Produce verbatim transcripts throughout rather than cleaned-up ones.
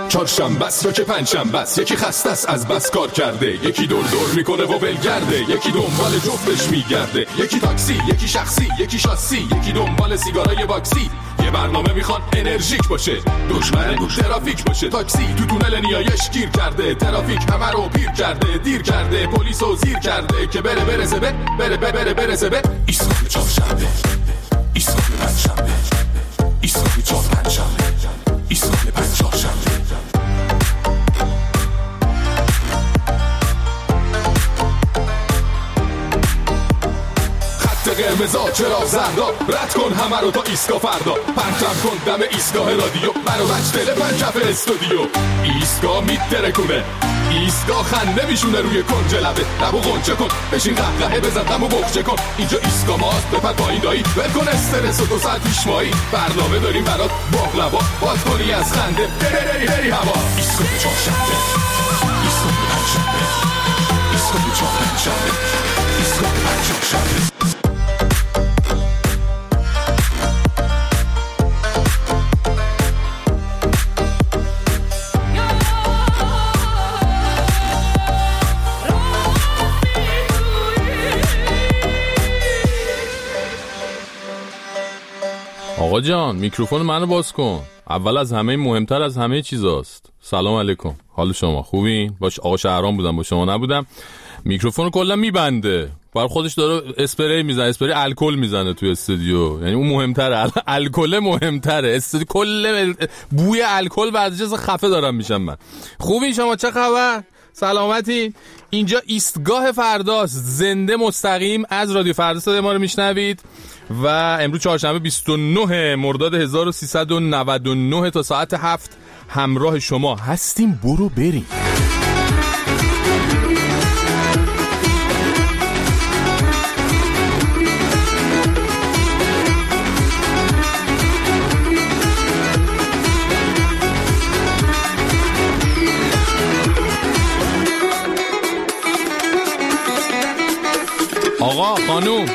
چهارشنبه است یا که پنجشنبه است، یکی خسته است از بس کار کرده، یکی دور دور میکنه و ولگرده، یکی دنبال جفتش میگرده، یکی تاکسی، یکی شخصی، یکی شاسی، یکی دنبال سیگارای باکسی. یه برنامه میخوان انرژیک باشه، دشمن ترافیک باشه. تاکسی تو تونل نیایش گیر کرده، ترافیک همه رو پیر کرده، دیر کرده، پلیسو زیر کرده که بره برسه به بره بره بره برسه به ایستگاه چهارشنبه، ایستگاه پنجشنبه، ایستگاه چهار پنجشنبه، ایستگاه پنجشنبه. قرمزا چرا زردا، رد کن همه رو تا ایستگاه فردا، پرچم کن دم ایستگاه رادیو، منو بچ تلفن کف استودیو. ایستگاه میترکونه، ایستگاه خنده میشونه روی کنج لبه، لبو غنچه کن بشین قهقهه بزن دمو بخچه کن. اینجا ایستگاه ماست بپر پایین دایی، ول کن استرس و دو ساعت پیش مایی، برنامه داریم برات باقلوا، باد کنی از خنده بری بری هوا. ایستگاه چهارشنبه، ایستگاه پنجشنبه، ایستگاه چهار پنجشنبه، ایستگاه پنجشنبه. آقا جان میکروفون منو باز کن. اول از همه مهمتر از همه چیزاست. سلام علیکم، حال شما خوبین؟ باش آقا شهرام بودم، با شما نبودم. میکروفون کلا میبنده، بر خودش داره اسپری میزنه، اسپری الکل میزنه تو استودیو، یعنی اون مهمتره، الکل مهمتره، استودیو کل بوی الکل ورزش خفه دارم میشم من. خوبین شما؟ چه خبر؟ سلامتی؟ اینجا ایستگاه فرداست، زنده مستقیم از رادیو فردا صدای ما رو میشنوید و امروز چهارشنبه بیست و نه مرداد هزار و سیصد و نود و نه تا ساعت هفت همراه شما هستیم. برو بریم. آقا خانوم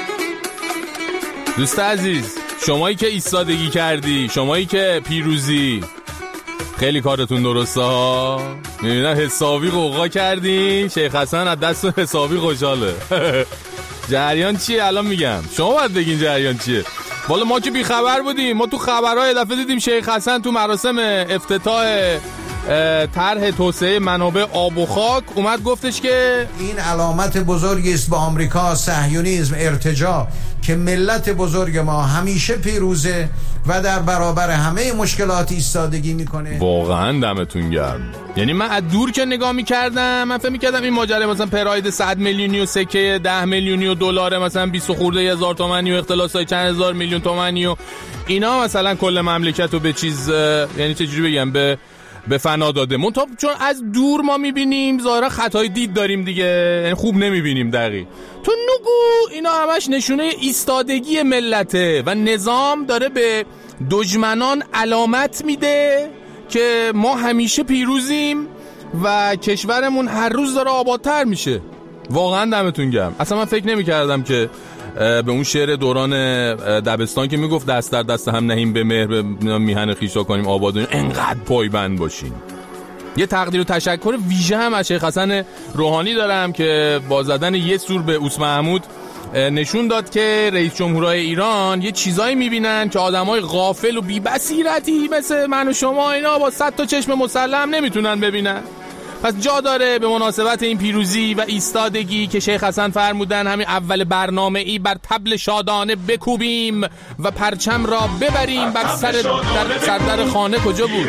دوست عزیز، شمایی که ایستادگی کردی، شمایی که پیروزی، خیلی کارتون درسته ها. میبینم حسابی قوقا کردی، شیخ حسن از دست حسابی خوشحاله. جریان چیه الان میگم؟ شما باید بگین جریان چیه. والا ما که بیخبر بودیم، ما تو خبرهای دفعه دیدیم شیخ حسن تو مراسم افتتاح طرح توسعه منابع آب و خاک اومد گفتش که این علامت بزرگی است به آمریکا، صهیونیسم، ارتجاع، که ملت بزرگ ما همیشه پیروزه و در برابر همه مشکلات ایستادگی میکنه. واقعا دمتون گرم. یعنی من از دور که نگاه میکردم، من فکر میکردم این ماجرا مثلا پراید صد میلیونی و سکه ده میلیونی و دلار مثلا بیست خورده هزار تومانی و اختلاسای چند هزار میلیون تومانی و اینا مثلا کل مملکت رو به چیز، یعنی چجوری بگم، به به فنا داده. منتها چون از دور ما میبینیم ظاهرا خطای دید داریم دیگه، یعنی خوب نمیبینیم دقیق. تو نگو اینا همش نشونه ایستادگی ملته و نظام داره به دشمنان علامت میده که ما همیشه پیروزیم و کشورمون هر روز داره آبادتر میشه. واقعا دمتون گرم. اصلا من فکر نمیکردم که به اون شعر دوران دبستان که میگفت دست در دست هم نهیم به مهر، به میهن خیشا کنیم آبادون، انقدر پایبند باشین. یه تقدیر و تشکر ویژه هم از شیخ حسن روحانی دارم که با زدن یه سور به اوس محمود نشون داد که رئیس جمهورهای ایران یه چیزایی میبینن که آدمای غافل و بی بصیرتی مثل من و شما اینا با صد تا چشم مسلم نمیتونن ببینن. پس جا داره به مناسبت این پیروزی و ایستادگی که شیخ حسن فرمودن همین اول برنامه ای بر طبل شادانه بکوبیم و پرچم را ببریم بر سر در سردر خانه. کجا بود؟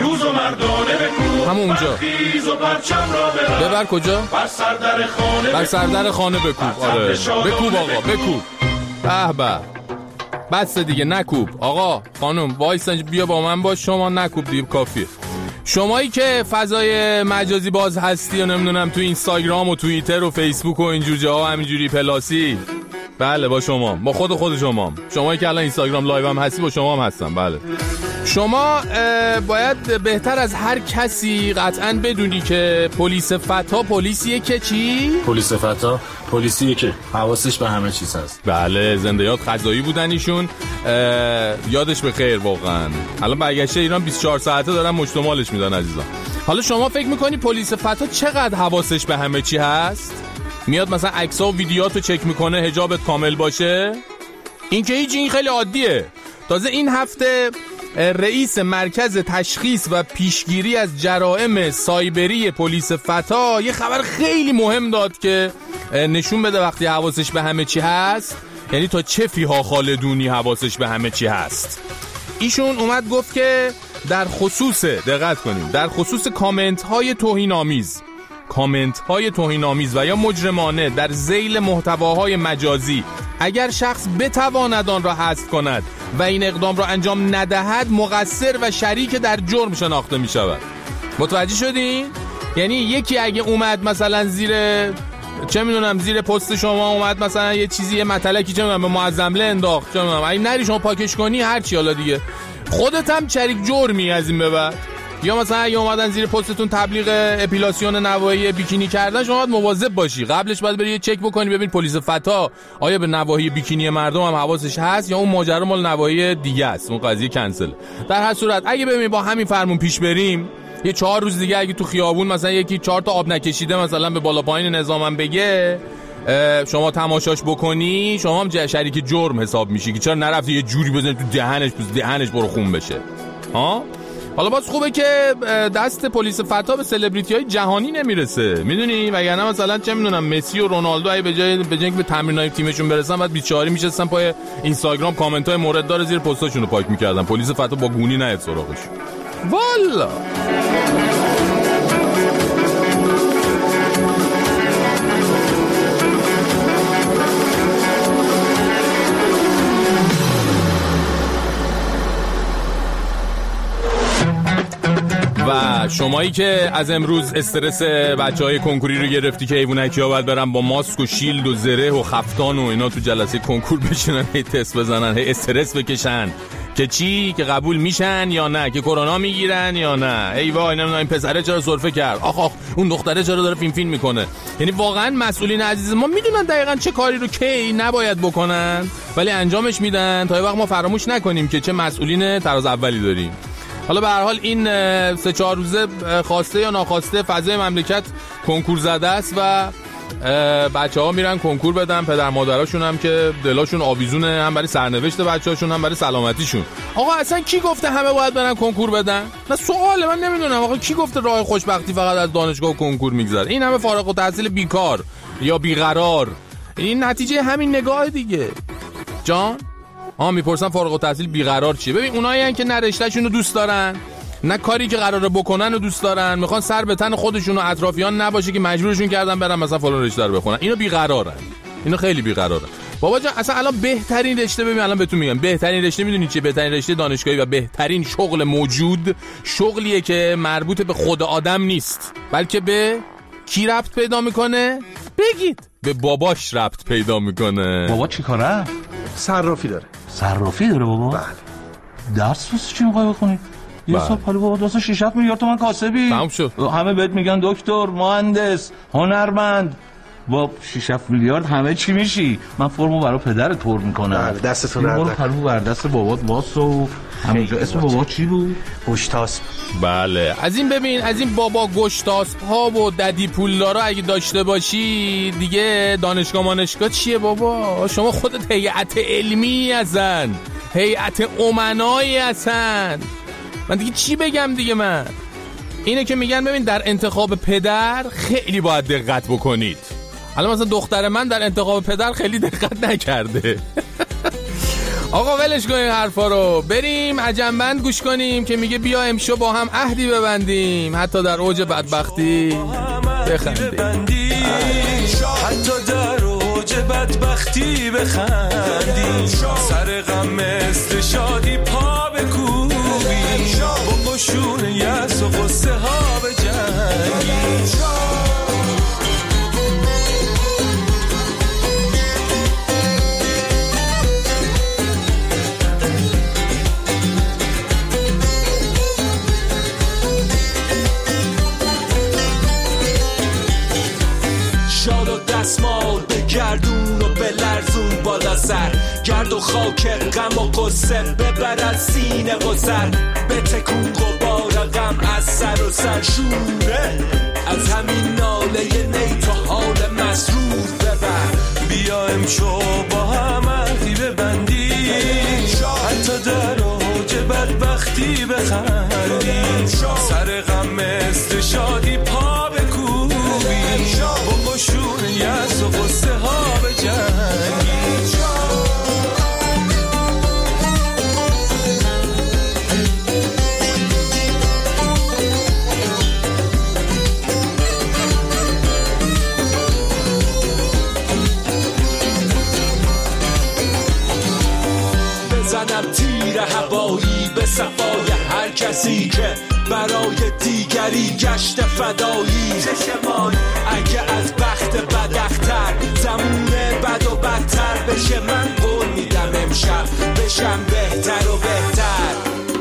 همون اونجا. ببر کجا؟ بر سردر خانه. بر سردر خانه بکوب. آره بکوب آقا بکوب. به به. بس دیگه نکوب. آقا خانم وایسا بیا با من باش، شما نکوب دیگه کافیه. شمایی که فضای مجازی باز هستی و نمیدونم تو اینستاگرام و توییتر و فیسبوک و اینجور جاها همینجوری پلاسی، بله با شما، با خود خود شما، شمایی که الان اینستاگرام لایو هم هستی با شما هم هستم. بله شما باید بهتر از هر کسی قطعاً بدونی که پلیس فتا پلیسیه که چی؟ پلیس فتا پلیسیه که حواسش به همه چیز هست. بله زنده یاد قضایی بودن ایشون، یادش به خیر واقعاً. الان برگشته ایران بیست و چهار ساعته دارن مشتمالش میدن عزیزان. حالا شما فکر میکنی پلیس فتا چقدر حواسش به همه چی هست؟ میاد مثلا عکس‌ها و ویدیوهاتو چک میکنه حجابت کامل باشه؟ این که هیچ، این خیلی عادیه. تازه این هفته رئیس مرکز تشخیص و پیشگیری از جرائم سایبری پلیس فتا یه خبر خیلی مهم داد که نشون بده وقتی حواسش به همه چی هست، یعنی تا چه فیها خالدونی حواسش به همه چی هست. ایشون اومد گفت که در خصوص، دقت کنیم، در خصوص کامنت های توهین آمیز کامنت های توهین آمیز و یا مجرمانه در ذیل محتواهای مجازی اگر شخص بتواند آن را حذف کند و این اقدام را انجام ندهد، مقصر و شریک در جرم شناخته می شود. متوجه شدین؟ یعنی یکی اگه اومد مثلا زیر چه میدونم زیر پست شما اومد مثلا یه چیزی یه مطلقی چه میدونم به معظمله انداخت، چه میدونم اگه نری شما پاکش کنی هر چی حالا دیگه، خودت هم شریک جرمی از این به بعد. یا مثلا اگه اومدن زیر پستتون تبلیغ اپیلاسیون نواحی بیکینی کردن، شما باید مواظب باشی، قبلش باید بری یه چک بکنی ببین پلیس فتا آیا به نواحی بیکینی مردم هم حواسش هست یا اون ماجرا مال نواحی دیگه است، اون قضیه کنسل. در هر صورت اگه ببین با همین فرمون پیش بریم، یه چهار روز دیگه اگه تو خیابون مثلا یکی چهار تا آب نکشیده مثلا به بالا پایین نظامم بگه، شما تماشاش بکنی، شما هم شریک جرم حساب میشی که چرا نرفتی یه جوری بزنی تو دهنش دهنش برو خون بشه. ها حالا باز خوبه که دست پلیس فتا به سلبریتی های جهانی نمیرسه، میدونی، وگرنه مثلا چه میدونم مسی و رونالدو اگه به جای به جای به تمرینای تیمشون برسن بعد بیچاری میشستن پای اینستاگرام کامنت های مورد داره زیر پستاشون رو پاک میکردن. پلیس فتا با گونی نیاد سراغش. والا و شمایی که از امروز استرس بچهای کنکوری رو گرفتی که حیوانکی‌ها باید برن با ماسک و شیلد و زره و خفتان و اینا تو جلسه کنکور بشینن، هی تست بزنن، هی استرس بکشن که چی، که قبول میشن یا نه، که کرونا میگیرن یا نه، ای وای نمیدونم این پسره چرا سرفه کرد، آخ آخ اون دختره چرا داره فیلم فیلم میکنه. یعنی واقعا مسئولین عزیز ما میدونن دقیقاً چه کاری رو کی نباید بکنن ولی انجامش میدن تا یه وقت ما فراموش نکنیم که چه مسئولین تراز اولی داریم. حالا به هر حال این سه چهار روزه خواسته یا ناخواسته فضای مملکت کنکور زده است و بچه‌ها میرن کنکور بدن، پدر مادراشون هم که دلاشون آویزونه، هم برای سرنوشت بچه‌هاشون هم برای سلامتیشون. آقا اصلا کی گفته همه باید برن کنکور بدن؟ نه سواله، من نمیدونم آقا کی گفته راه خوشبختی فقط از دانشگاه و کنکور میگذره؟ این همه فارغ التحصیل بیکار یا بیقرار، این نتیجه همین نگاه دیگه. جان آ میپرسن فارغ التحصیل بیقرار چیه؟ ببین اونایی که نه رشتهشون رو دوست دارن نه کاری که قراره بکنن رو دوست دارن، میخوان سر به تن خودشون و اطرافیان نباشه که مجبورشون کردن برن مثلا فلان رشته رو بخونن، اینو بیقرارن، اینو خیلی بیقرارن. بابا جان اصلا الان بهترین رشته، ببین الان بهتون میگم بهترین رشته میدونی چیه؟ بهترین رشته دانشگاهی و بهترین شغل موجود شغلیه که مربوط به خود آدم نیست بلکه به کی ربط پیدا میکنه؟ بگید. به باباش ربط پیدا میکنه. بابا چی کاره؟ صرافی داره. صرافی داره بابا؟ بله. درس واسه چی میخوای بخونی؟ یه بله. سال حالا بابا دوست شش هفت میلیارد تومان کاسبی. تمام شد. همه بهت میگن دکتر، مهندس، هنرمند. با شش هفت میلیارد همه چی میشی. من فرمو برای پدرت پر میکنم. بله دستتون درد. برو پرو بر دست بابات واسو. همینجا اسم بابا چی بود؟ گشتاسپ. بله از این ببین، از این بابا گشتاسپ ها و ددی پولدارا اگه داشته باشی دیگه دانشگاه مانشگاه چیه بابا؟ شما خودت هیئت علمی هستن، هیئت امنایی هستن، من دیگه چی بگم دیگه؟ من اینه که میگن ببین در انتخاب پدر خیلی باید دقت بکنید. الان مثلا دختر من در انتخاب پدر خیلی دقت نکرده. آقا ولش کنیم حرفا رو، بریم عجمبند گوش کنیم که میگه بیا امشو با هم عهدی ببندیم حتی در اوج بدبختی بخندیم، حتی در اوج بدبختی بخندیم، سر غم مثل شادی پا بکوبیم، با قشون یأس و غصه ها بجنگیم. شال و دستمال به گردون و به لرزون بالا سر، گرد و خاک غم و قصه ببر از سینه و سر، به تکون غبار غم از سر و سرشوره، از همین ناله نی تو حال مسرور ببر. بیا امشو با هم عهدی ببندیم، حتی در اوج بدبختی بخندیم، سر غم مثل شادی پا بکوبیم، با قشون یأس و غصه ها بجنگیم. بزنم تیر هوایی به صفای هر کسی که برای دیگری گشت فدایی. چشمان اگه از بخت بدختر زمونه بد و بدتر بشه، من قول میدم امشب بشم بهتر و بهتر.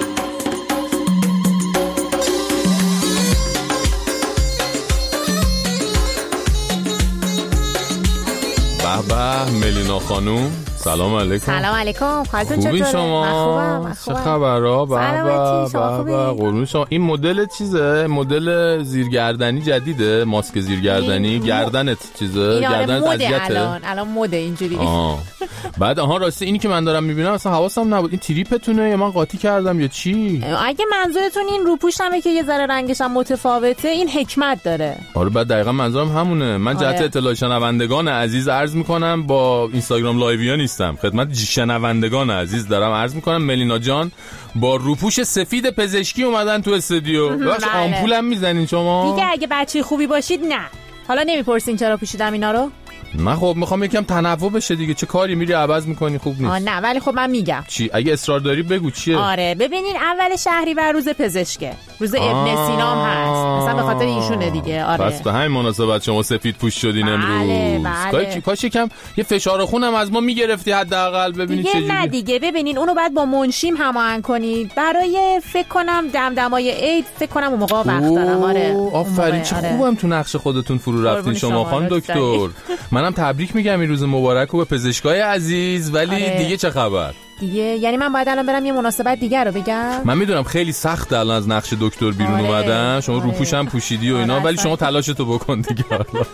به به ملینا خانوم، سلام علیکم. سلام علیکم. خالتون چطوره؟ خوبی شما؟ من خوبم. من خوبم. چه خبرها؟ سلامتی. شما خوبی؟ قربون شما. این مدل چیزه؟ مدل زیرگردنی جدیده؟ ماسک زیرگردنی؟ گردنت چیزه؟ گردنت اذیته؟ الان الان مده اینجوری. آه. بعد آها راستی اینی که من دارم میبینم اصلا حواسم نبود. این تریپتونه یا من قاطی کردم یا چی؟ اگه منظورتون این روپوشمه که یه ذره رنگش هم متفاوته، این حکمت داره. آره بعد دقیقاً منظورم همونه. من جهت آره. اطلاع شنوندگان عزیز عرض میکنم، با اینستاگرام لایویا نیستم، خدمت شنوندگان عزیز دارم عرض میکنم ملینا جان با روپوش سفید پزشکی اومدن تو استودیو. باش آمپولم میزنین شما دیگه. اگه بچه خوبی باشید نه. حالا نمیپرسین چرا پوشیدم اینا رو؟ من خب میخوام یکم تنوع بشه دیگه. چه کاری میری عوض میکنی؟ خوب نیست. آه نه ولی خب من میگم چی اگه اصرار داری بگو چیه. آره ببینین اول شهریور روز پزشکه، روز ابن سینا هم هست، مثلا به خاطر ایشونه دیگه. آره پس به همین مناسبت شما سفید پوش شدین بله، امروز. بله. کاش یکم یه فشار خونم از ما میگرفتی حداقل ببینید چه جوری. نه دیگه ببینین اونو بعد با منشیم هماهنگ کنید برای فکر کنم دمدمای عید. فکر کنم اون موقع وقت دارم. آره آفرین چه آره. خوبم تو نقش خودتون فرو رفتین شما خانم دکتر. منم تبریک میگم این روز مبارک و به پزشکای عزیز. ولی آره. دیگه چه خبر دیگه؟ یعنی من باید الان برم یه مناسبت دیگه رو بگم؟ من میدونم خیلی سخت الان از نقش دکتر بیرون آره. اومدن. شما آره. روپوشم پوشیدی و اینا آره. ولی شما تلاشتو بکن دیگه.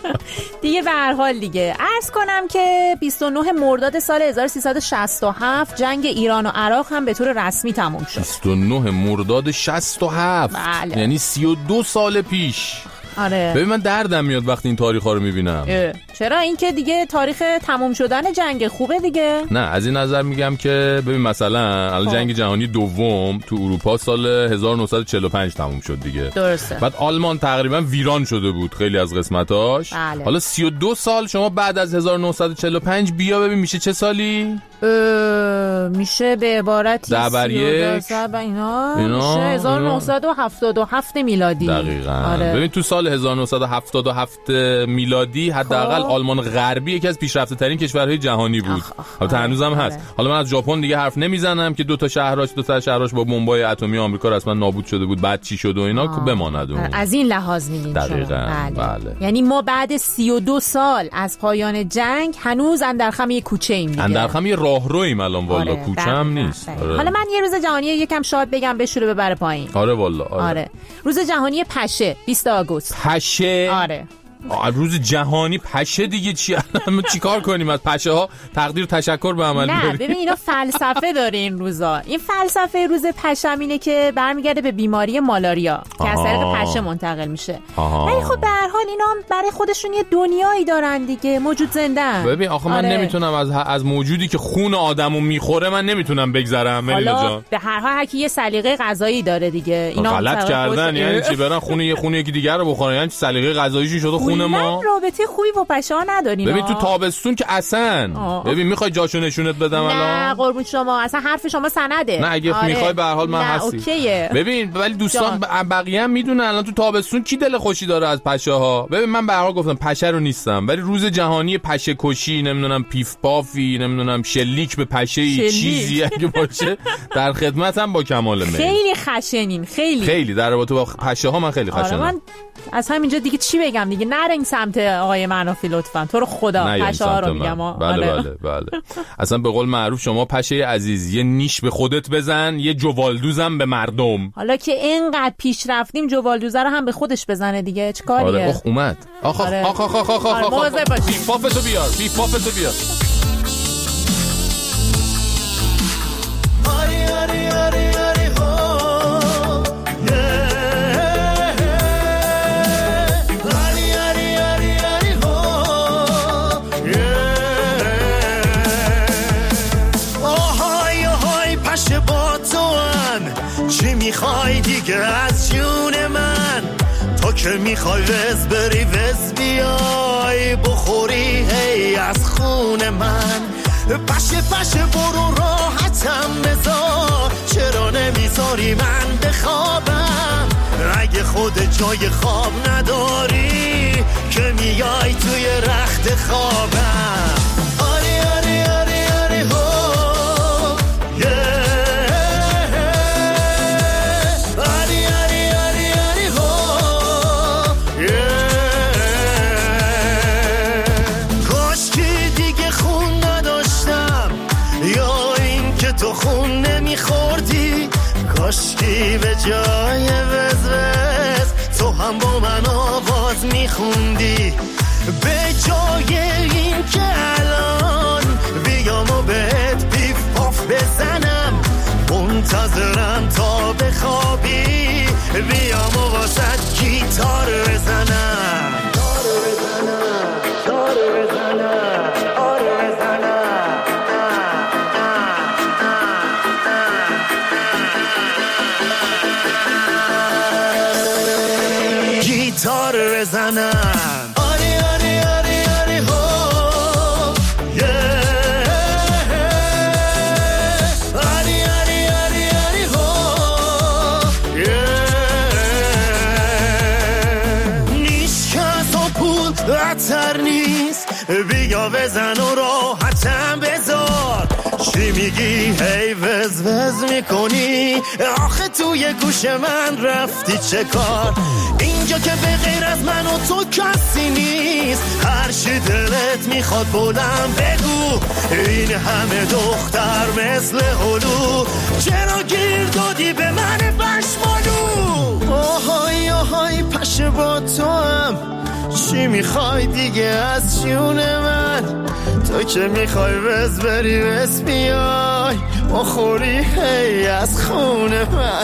دیگه به هر حال دیگه عرض کنم که بیست و نه مرداد سال هزار و سیصد و شصت و هفت جنگ ایران و عراق هم به طور رسمی تموم شد. بیست و نه مرداد شصت و هفت بله. یعنی سی و دو سال پیش. آره. ببین من دردم میاد وقتی این تاریخا رو میبینم. چرا؟ این که دیگه تاریخ تموم شدن جنگ خوبه دیگه. نه از این نظر میگم که ببین مثلا الان جنگ جهانی دوم تو اروپا سال هزار و نهصد و چهل و پنج تموم شد دیگه. درسته. بعد آلمان تقریبا ویران شده بود خیلی از قسمتاش. بله. حالا سی و دو سال شما بعد از هزار و نهصد و چهل و پنج بیا ببین میشه چه سالی؟ میشه به عبارتی ده بر یک اینا میشه هزار و نهصد و هفتاد و هفت میلادی. دقیقاً. آره. ببین تو سال هزار و نهصد و هفتاد و هفت میلادی حداقل آلمان غربی یکی از پیشرفته ترین کشورهای جهانی بود. البته هنوزم هست. آره. حالا من از ژاپن دیگه حرف نمیزنم که دو تا شهراش دو تا شهراش با بمبای اتمی آمریکا رسما نابود شده بود. بعد چی شد و اینا که بماند اون. از این لحاظ میگین دقیقاً. بله. بله. یعنی ما بعد سی و دو سال از پایان جنگ هنوز اندرخم یه کوچه ایم دیگه. اندرخم یه راهرویم الان والا. آره. کوچه هم نیست. آره. حالا من یه روز جهانی یکم شاد بگم بشوره ببره پایین. آره والا. آره. آره. روز جهانی پشه بیست آگوست. پشه؟ آره. روز جهانی پشه دیگه چی؟ چی کار کنیم از پشه ها تقدیر تشکر به عمل نه بریم؟ ببین اینا فلسفه داره این روزا. این فلسفه روز پشم اینه که برمیگرده به بیماری مالاریا که از طریق پشه منتقل میشه. ولی خب به هر حال اینا هم برای خودشون یه دنیایی دارن دیگه، موجود زندن. ببین آخه من آره. نمیتونم از از موجودی که خون آدمو میخوره من نمیتونم بگذرم ملینا جان. به هر حال هر کی یه سلیقه غذایی داره دیگه. اینا غلط کردن یعنی چی؟ برن خون یه خون یکی دیگر رو بخورن یعنی سلیقه غذاییشون شده خون ما. رابطه خوبی با پشه ها ندارین. ببین تو تابستون که اصلا ببین میخوای جاشو نشونت بدم الان؟ نه قربون شما اصلا حرف شما سنده. نه اگه آره. میخوای به هر حال من هستی. اوکیه. ببین ولی دوستان بقیه هم میدونن الان تو تابستون کی دل خوشی داره از پشه ها. ببین من به هر حال گفتم پشه رو نیستم ولی روز جهانی پشه کشی نمیدونم پیف پافی نمیدونم شلیک به پشه ای چیزی اگه باشه در خدمتم با کمال میل. خیلی خشنین خیلی خیلی در رابطه با پشه ها من خیلی خشنم. آره من از همینجا دیگه چی بگم دیگه، نه نره این سمت آقای منافی لطفا، تو رو خدا پشه ها رو میگم. بله بله بله. اصلا به قول معروف شما پشه عزیز یه نیش به خودت بزن، یه جوالدوزم به مردم. حالا که اینقدر پیش رفتیم جوالدوزه رو هم به خودش بزنه دیگه، چیکاریه؟ آره اخ اومد. آخ آخ آخ آخ آخ آخ آخ آخ پیپافتو بیار، پیپافتو بیار. آری آری آری آری هو آری آری آری آری هو آهای آهای پشه با تو ان، چی میخوای دیگه از جون من؟ تو که میخوای وز بری وز بیای بخوری هی از خون من. پشه پشه برو راحتم بذار، چرا نمیذاری من بخوابم؟ اگه خود جای خواب نداری که میای توی رخت خوابم. آری آری آری آری هو آری آری آری آری هو کاشکی دیگه خون نداشتم یا این که تو خون نمیخوردی، کاشکی به جای وز وز تو هم با من آواز میخوندی، به جای این که الان بیام و بهت پیف پاف بزنم، منتظرم تا بخوابی بیام و واسه گیتار بزنم. تار بزنم تار بزنم گیتار بزنم. آری آری آری آری هو آری آری آری آری هو نیش که تو پول بهتر نیست، بیا بزن و راحتم بذار. چی میگی هی وز وز میکنی؟ آخه توی گوش من رفتی چه کار؟ اینجا که به غیر از من و تو کسی نیست، هر چی دلت میخواد بلند بگو. این همه دختر مثل هلو، چرا گیر دادی به من پشمالو؟ آهای آهای پشه با تو هم، چی میخوای دیگه از جون من؟ تو که میخوای وز بری وز بیای بخوری هی از خون من.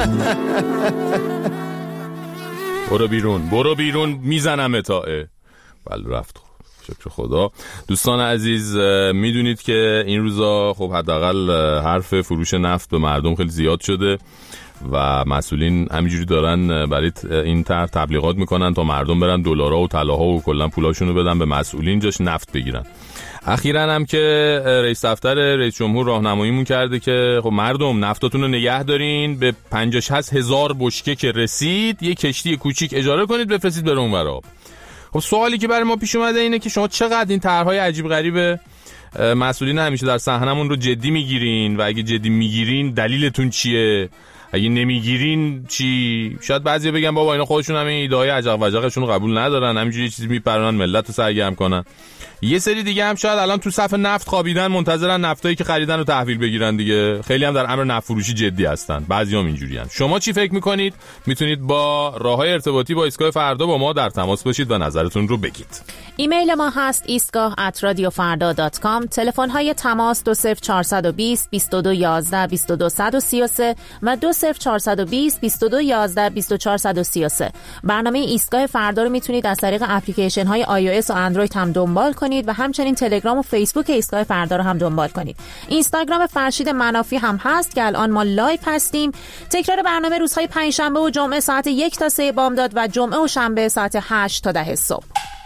برو بیرون برو بیرون میزنم اتائه. بله رفت، شکر خدا. دوستان عزیز میدونید که این روزا خب حداقل حرف فروش نفت به مردم خیلی زیاد شده و مسئولین همینجوری دارن برای این طرح تبلیغات میکنن تا مردم برن دلارها و طلاها و کلا پولاشونو بدن به مسئولین جاش نفت بگیرن. اخیراً هم که رئیس دفتر رئیس جمهور راهنماییمون کرده که خب مردم نفتاتون رو نگه دارین، به پنجاه شصت هزار بشکه که رسید یه کشتی کوچیک اجاره کنید بفرستید بره اونورا. خب سوالی که برای ما پیش اومده اینه که شما چقدر این طرح‌های عجیب غریب مسئولین همیشه در صحنمون رو جدی میگیرین و اگه جدی میگیرین دلیلتون چیه؟ اگه نمیگیرین چی؟ شاید بعضیا بگن بابا اینا خودشون هم این ایده‌های عجق وجقشون رو قبول ندارن، همینجوری یه چیزی میپرونن ملت رو سرگرم کنن. یه سری دیگه هم شاید الان تو صف نفت خوابیدن منتظرن نفتایی که خریدن رو تحویل بگیرن دیگه. خیلی هم در امر نفت فروشی جدی هستن، بعضیام اینجوریان. شما چی فکر میکنید؟ میتونید با راههای ارتباطی با ایستگاه فردا با ما در تماس باشید و نظرتون رو بگید. ایمیل ما هست ایستگاه ات رادیو فردا دات کام. تلفن های تماس دو صفر چهار دو صفر بیست و دو یازده بیست و دو سه سه و دو صفر چهار دو صفر بیست و دو یازده بیست و چهار سه سه. برنامه ایستگاه فردا رو میتونید از طریق اپلیکیشن های آی او اس و اندروید هم دنبال کنید و همچنین تلگرام و فیسبوک ایستگاه فردا رو هم دنبال کنید. اینستاگرام فرشید منافی هم هست که الان ما لایو هستیم. تکرار برنامه روزهای پنجشنبه و جمعه ساعت یک تا سه بامداد و جمعه و شنبه ساعت هشت تا ده صبح.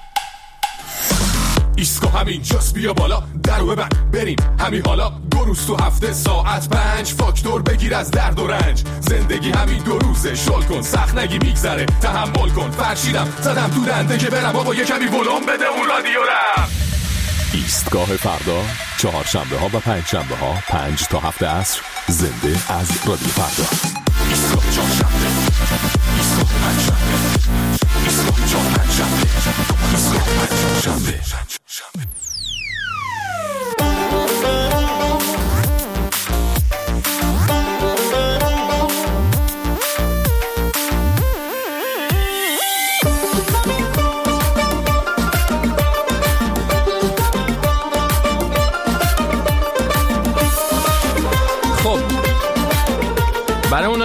ایستگاه همین جاست، بیا بالا درو ببند بریم همین حالا. دو روز تو هفته ساعت پنج، فاکتور بگیر از درد و رنج. زندگی همین دو روزه، شل کن سخت نگی میگذره، تحمل کن. فرشیدم زدم تو دنده که برم بابا یه کمی ولوم بده اون رادیو رم. ایستگاه فردا چهارشنبه ها و پنج شنبه ها پنج تا هفت عصر زنده از رادیو فردا. ایستگاه چهارشنبه، ایستگاه پنج شنبه، ایستگاه چهار پنج شنبه.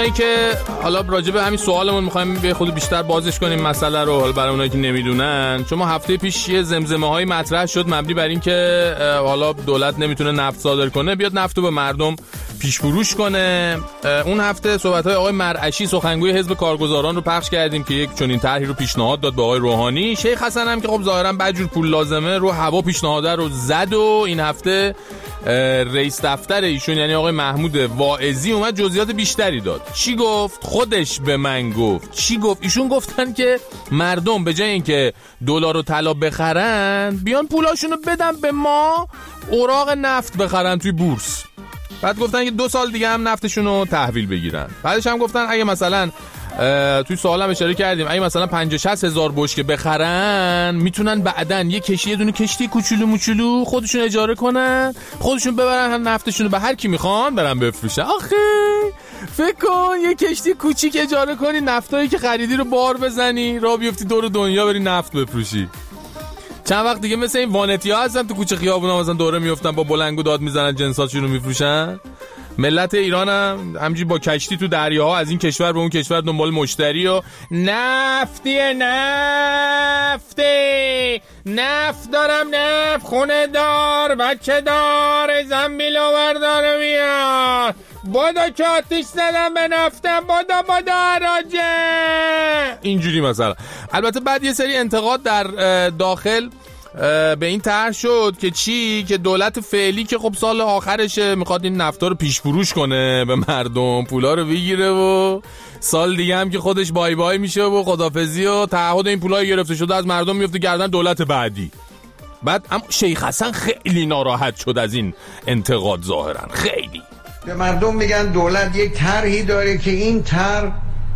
اونایی که حالا راجع به همین سوالمون می‌خوایم به خود بیشتر بازش کنیم مسئله رو، حالا برای اونایی که نمیدونن، چون ما هفته پیش یه زمزمه‌های مطرح شد مبنی بر این که حالا دولت نمیتونه نفت صادر کنه، بیاد نفتو به مردم پیش فروش کنه. اون هفته صحبت‌های آقای مرعشی سخنگوی حزب کارگزاران رو پخش کردیم که یک چنین طرحی رو پیشنهاد داد به آقای روحانی. شیخ حسن هم که خب ظاهرا بدجور پول لازمه رو هوا پیشنهاد رو زد و این هفته رئیس دفتر ایشون یعنی آقای محمود واعظی اومد جزئیات بیشتری داد. چی گفت؟ خودش به من گفت. چی گفت؟ ایشون گفتن که مردم به جای اینکه دلار و طلا بخرن بیان پولاشونو بدن به ما اوراق نفت بخرن توی بورس. بعد گفتن که دو سال دیگه هم نفتشونو تحویل بگیرن. بعدش هم گفتن اگه مثلا توی سوالم اشاره کردیم اگه مثلا پنجاه شصت هزار بشکه بخرن میتونن بعدن یه کشتی یه دونه کشتی کوچولو موچولو خودشون اجاره کنن، خودشون ببرن هم نفتشونو به هر کی میخوان برن بفروشن. آخه فکر کن یه کشتی کوچیک اجاره کنی، نفتایی که خریدی رو بار بزنی، راه بیفتی دور دنیا بری نفت بفروشی. چند وقت دیگه مثل این وانتی‌ها هستن تو کوچه خیابونا مثلا دوره میافتن با بلنگو داد میزنن جنساتشون رو میفروشن. ملت ایران هم همینجوری با کشتی تو دریاها از این کشور به اون کشور دنبال مشتری و نفتیه نفتی نفت دارم، نفت خونه دار بچه دار زنبیل آور داره میاد، بادا که آتیش زدم به نفتم، بادا بادا عراجه. اینجوری مثلا. البته بعد یه سری انتقاد در داخل به این طرح شد که چی؟ که دولت فعلی که خب سال آخرشه میخواد این نفتا رو پیش فروش کنه به مردم، پولا رو بگیره و سال دیگه هم که خودش بای بای میشه و خدافزی و تعهد این پولا گرفته شده از مردم میفته گردن دولت بعدی. بعد اما شیخ حسن خیلی ناراحت شد از این انتقاد ظاهرا خیلی. به مردم میگن دولت یک طرحی داره که این طرح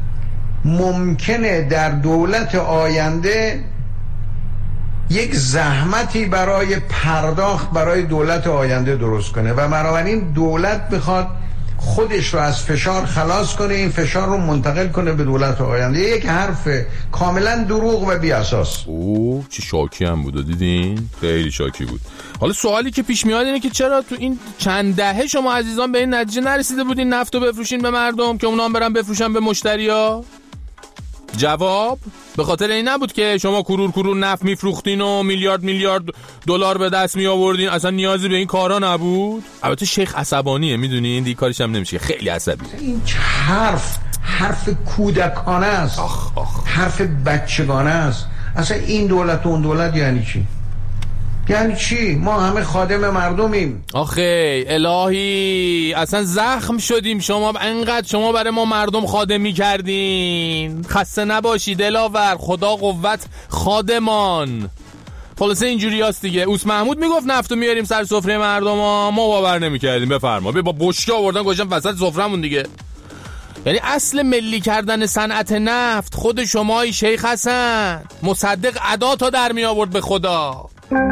ممکنه در دولت آینده یک زحمتی برای پرداخت برای دولت آینده درست کنه و بنابراین دولت بخواد خودش رو از فشار خلاص کنه، این فشار رو منتقل کنه به دولت آینده. یک حرف کاملا دروغ و بی اساس. اوه چه شاکی هم بود، دیدین؟ خیلی شاکی بود. حالا سوالی که پیش میاد اینه که چرا تو این چند دهه شما عزیزان به این نتیجه نرسیده بودین نفتو بفروشین به مردم که اونا هم برن بفروشن به مشتریا؟ جواب به خاطر این نبود که شما کرور کرور نفت میفروختین و میلیارد میلیارد دلار به دست می آوردین، اصلا نیازی به این کارا نبود. البته شیخ عصبانیه میدونین، دیگه کارش هم نمیشه، خیلی عصبی. این حرف حرف کودکانه است، آخ آخ. حرف بچگانه است. اصلا این دولت و اون دولت یعنی چی؟ یعنی چی؟ ما همه خادم مردمیم. آخه الهی اصلا زخم شدیم، شما انقدر شما برای ما مردم خادمی کردین. خسته نباشید دلاور، خدا قوت خادمان. خلاصه اینجوری هست دیگه. اوس محمود میگفت نفتو میاریم سر سفره مردم ها، ما باور نمیکردیم. بفرما با بشکه آوردن گوشم وسط سفرمون دیگه. یعنی اصل ملی کردن صنعت نفت خود شمایی شیخ حسن. مصدق ادا تا در می آورد به خدا.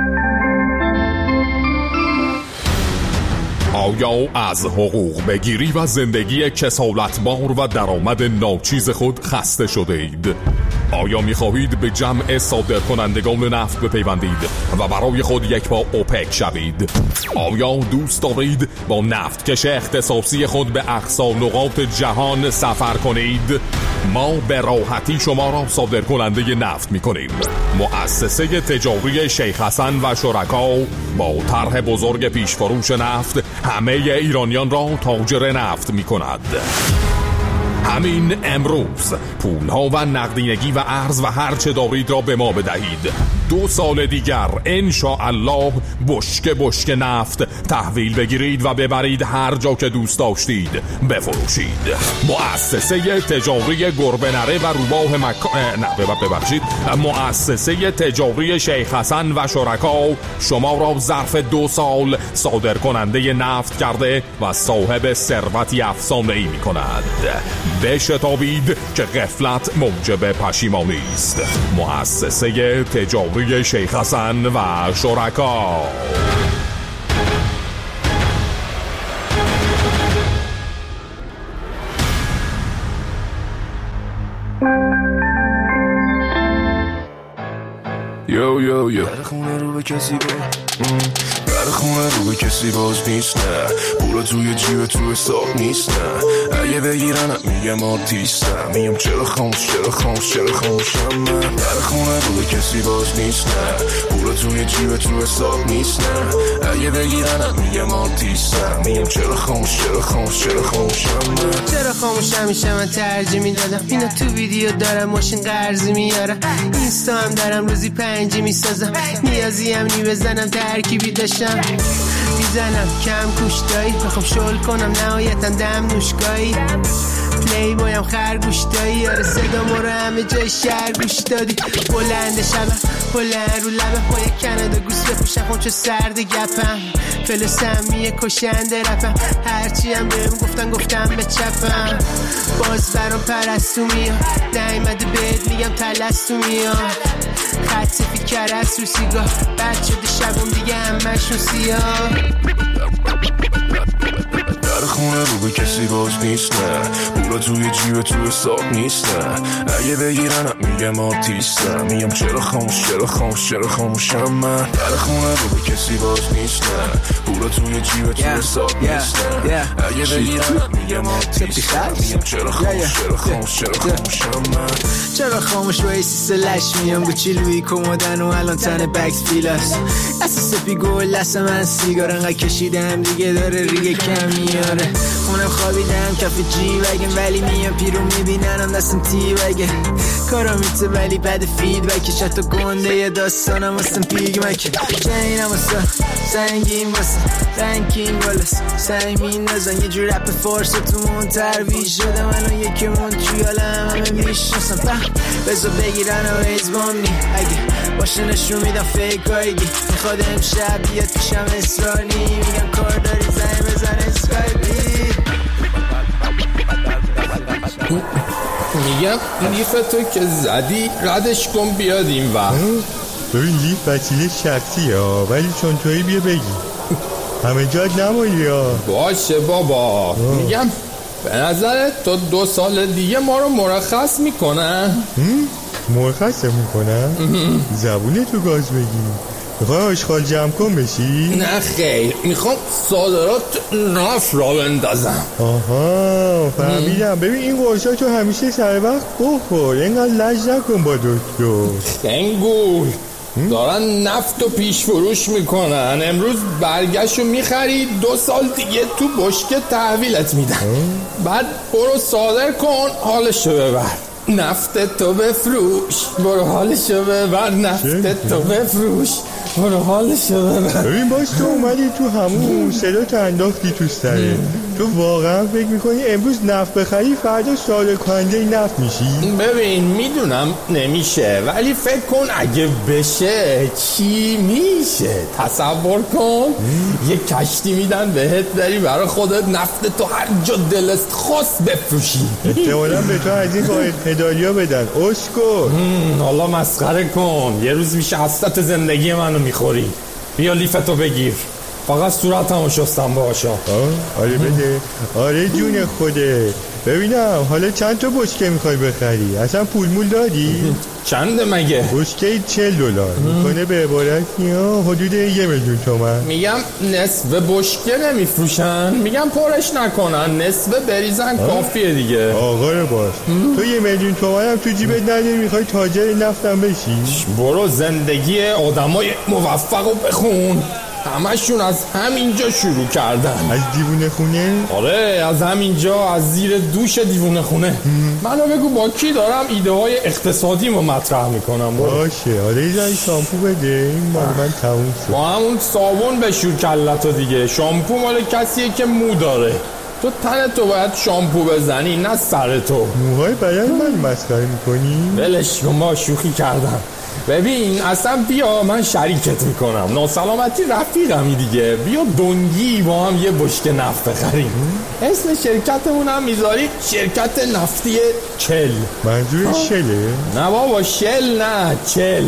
آیا از حقوق بگیری و زندگی کسالتبار و درآمد ناچیز خود خسته شده اید؟ آیا می‌خواهید به جمع صادرکنندگان نفت بپیوندید و برای خود یک پا اوپک شوید؟ آیا دوست دارید با نفتکش اختصاصی خود به اقصا نقاط جهان سفر کنید؟ ما به راحتی شما را صادرکننده نفت می‌کنیم. مؤسسه تجاری شیخ حسن و شرکا با طرح بزرگ پیشفروش نفت همه ایرانیان را تاجر نفت می‌کند. همین امروز پولها و نقدینگی و ارز و هر چه دارید را به ما بدهید. دو سال دیگر انشاءالله بشکه بشکه نفت تحویل بگیرید و ببرید هر جا که دوست داشتید بفروشید. مؤسسه تجاری گربه نره و روباه مکا نه ببخشید مؤسسه تجاری شیخ حسن و شرکا شما را ظرف دو سال صادر کننده نفت کرده و صاحب ثروتی افسانه‌ای می‌کند. بشتابید که غفلت موجب پشیمانی است. مؤسسه تجاری شیخ حسن و شرکا. یو یو یو در خونه رو به کسی بود در خونه رو به کسی باز نیست نه، پولا توی جیب تو حساب نیست نه، اگه بگیرن میگم آرتیستم، میگم چرا خاموش چرا خاموش چرا خاموشم من. در خونه رو به کسی باز نیست نه، پولا توی جیب تو حساب نیست نه، اگه بگیرن میگم آرتیستم، میگم چرا خاموش چرا خاموش چرا خاموشم من. چرا خاموش همیشه من ترجیح میدادم، اینا تو ویدیو دارم ماشین قرضی میارم، اینستا هم دارم روزی پنجی میسازم، نیازی هم نی بزنم ترکیبی داشتم میزنم کم کوشتایی، بخوام شل کنم نهایتا دم نوشگاهی، پلی بایم خرگوش دایی، آره صدا ما رو همه جای شهر گوش دادی، بلند شبم بلند رو لبم با یک کانادا گوست بپوشم خون چه سرد گپم، فلسم میه کشنده رفم، هرچی هم بهم گفتن گفتم به چپم، باز برام پرستو میام، نیمده بهت میگم تلستو میام، خط سفید کرست رو سیگار، بد شده شبم دیگه همشون سیاه. در خونه رو به کسی باز نیست نه، پولا توی جیب تو حساب نیست نه، اگه بگیرن میگم آرتیستم، میگم چرا خاموش چرا خاموش چرا خاموشم من. در خونه رو به کسی باز نیست نه، پولا توی جیب تو حساب نیست نه، اگه بگیرن میگم آرتیستم، میگم چرا خاموش چرا خاموش چرا خاموشم من. چرا خاموش با ایسی سلش میام گوچی لوی کمودن و الان تن بکس فیلاس، اساس پی گل دست من سیگار انقدر کشیدم دیگه داره ریگه کم میاره، خونم خوابیدم کف جی وگم ولی میام پیرو میبیننم دستم تی وگه، کارا میته ولی بد فید وگه، شتا گنده یه داستانم وستم پیگ مکه، جنینم واسه سنگین واسه رنکین والاس، سنگین نزن یه جور رپ فارس تو مون ترویج شدم، الان یکی مون تویالم همه میشناسم فهم بزا بگیرن و ایز بامنی، اگه باشه نشون میدم فیک هایگی، میخواد امشب بیاد پیشم اسرانی، میگم کار داری زنگ بزن اسکایپی. میگم لیف تو که زدی ردش کن بیاد این وقت. ببین لیف وسیله شخصی ها، ولی چون توی بیا بگی همه جاد نمایی ها. باشه بابا. میگم به نظرت تا دو سال دیگه ما رو مرخص میکنن؟ مرخص میکنن؟ زبونه تو گاز بگی. میخوای آشغال جمع کن بشی؟ نه خیر، میخوام صادرات نفت را بندازم. آها فهمیدم. ببین این قرشا تو همیشه سر وقت بخور، اینقدر لج نکن با دکتر. خنگول دارن نفت و پیش فروش میکنن، امروز برگشت رو میخری، دو سال دیگه تو بشکه تحویلت میدن، بعد برو صادر کن حالشو ببر، نفت تو بفروش برو حالشو ببر، نفت تو بفروش برو حالشو ببر. ببین باش تو اومدی تو همون صدا تو انداختی تو سره، تو واقعا فکر میکنی امروز نفت بخری فردا صادر کننده نفت میشی؟ ببین میدونم نمیشه، ولی فکر کن اگه بشه چی میشه. تصور کن یه کشتی میدن بهت، داری برای خودت نفت تو هر جا دلت خواست بفروشی. احتمالا به تو از این باید پدالیا بدن. اسکو حالا مسخره کن، یه روز میشه حسرت زندگی منو میخوری. بیا لیفتو بگیر، فقط صورتمو شستم باشا. آره بده. آره جون خوده. ببینم حالا چند تا بشکه میخوای بخری؟ اصلا پول مول دادی؟ چنده مگه؟ بشکه چل دلار میکنه به عبارت یا حدود یه میلیون تومن. میگم نصف بشکه نمیفروشن، میگم پرش نکنن، نصف بریزن کافیه دیگه. آقا رو باش. تو یه میلیون تومن هم تو جیبت نداری میخوای تاجر نفتم بشی؟ برو زندگی آدمای موفقو بخون، همشون از همینجا شروع کردن. از دیوونه خونه؟ آره از همینجا، از زیر دوش دیوونه خونه. منو بگو با کی دارم ایده های اقتصادی رو مطرح میکنم. باشه آره یه شامپو بده، این مال من تموم شد. با همون صابون بشور کلتو دیگه، شامپو مال کسیه که مو داره، تو تنتو باید شامپو بزنی نه سرتو. موهای بدن من مسخره میکنی؟ ولش کن با شوخی کردم. ببین اصلا بیا من شریکت میکنم، ناسلامتی رفیقمی دیگه، بیا دنگی با هم یه بشکه نفت بخریم. اسم شرکتمون هم میذاری شرکت نفتی چل. منظور شله؟ نه بابا شل نه چل.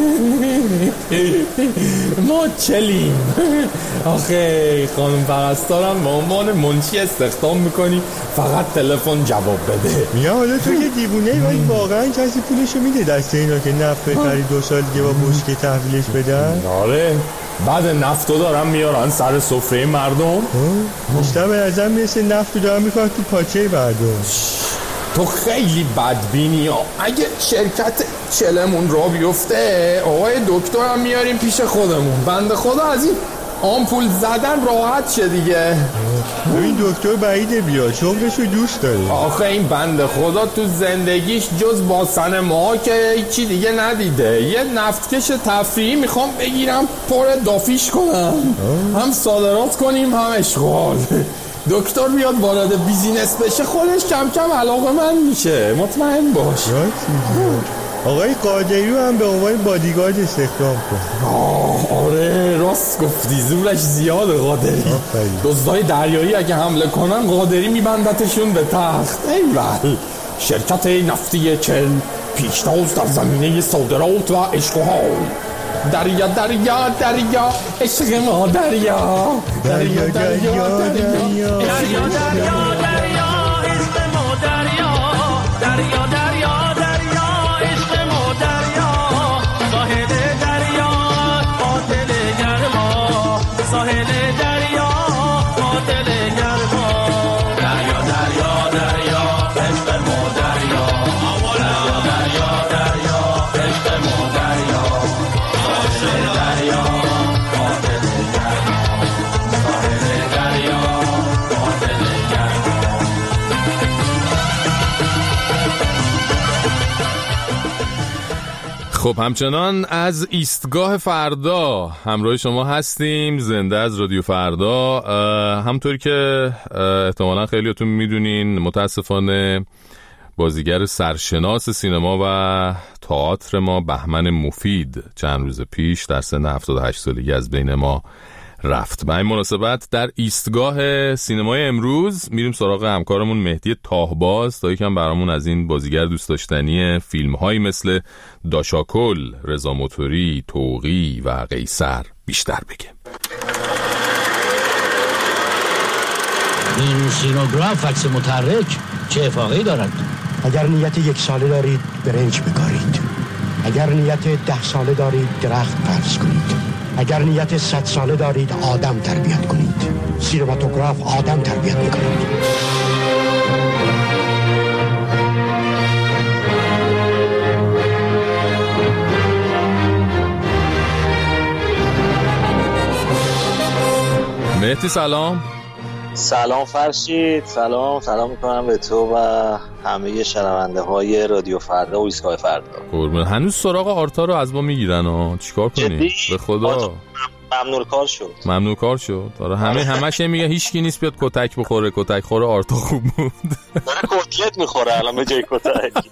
ما چلیم. آخه خانم پرستارم به عنوان منشی استخدام میکنی، فقط تلفن جواب بده. میگم حالا تو که دیوونه ای، ولی واقعا کسی پولشو میده دست اینا که نفت بخری دو سال دیگه با بشکه تحویلش بدن؟ آره بعد نفتو دارن میارن سر سفره مردم. بیشتر به نظر میرسه نفتو دارن میکنن تو پاچه مردم. تو خیلی بدبینی ها. اگه شرکت چلمون را بیفته آقای دکتر هم میاریم پیش خودمون. بنده خدا از این آمپول زدن راحت شه دیگه. این دکتر بعیده بیاد، شغلشو دوست داره. آخه این بنده خدا تو زندگیش جز باسن ما که هیچی دیگه ندیده. یه نفتکش تفریحی میخوام بگیرم پر دافیش کنم، هم صادرات کنیم هم اشغال. دکتر بیاد وارد بیزینس بشه خودش کم کم علاقه من میشه، مطمئن باش. آقای قادری هم به عنوان بادیگارد استخدام کن. آه آره راست گفتی، زورش زیاده قادری. دزدای دریایی اگه حمله کنن قادری میبندتشون به تخت. ایول شرکت نفتی چل پیشتاز در زمینه صادرات و اشغال. دریا دریا دریا عشق ما دریا دریا دریا دریا دریا دریا دریا عشق ما دریا دریا دریا دریا عشق ما دریا ساحل دریا قاتل گرما ساحل دریا قاتل گرما دریا دریا دریا عشق ما دریا دریا دریا عشق ما دریا خب همچنان از ایستگاه فردا همراه شما هستیم، زنده از رادیو فردا. همطوری که احتمالاً خیلیاتون میدونین متاسفانه بازیگر سرشناس سینما و تئاتر ما بهمن مفید چند روز پیش در سن هفتاد و هشت سالگی از بین ما رفت. به این مناسبت در ایستگاه سینمای امروز میریم سراغ همکارمون مهدی تاهباز تا یکم برامون از این بازیگر دوست داشتنی فیلم‌هایی مثل داشاکل، رضا موتوری، طوقی و قیصر بیشتر بگه. این سینوگراف عکس متحرک چه افاقه‌ای دارد؟ اگر نیت یک ساله دارید برنج بکارید، اگر نیت ده ساله دارید درخت پرس کنید، اگر نیت صد ساله دارید آدم تربیت کنید. سینماتوگراف آدم تربیت می‌کند. مهدی سلام. سلام فرشید، سلام سلام میکنم به تو و همه شنونده های رادیو فردا و ایستگاه فردا. قربون. هنوز سراغ آرتا رو از ما میگیرن ها، چیکار کنیم؟ به خدا ممنون کار شد. ممنون کار شد. آره همه همش میگه هیچکی نیست بیاد کتک بخوره، کتک خوره آرتا خوب بود. داره کتلت میخوره الان به جای کتک.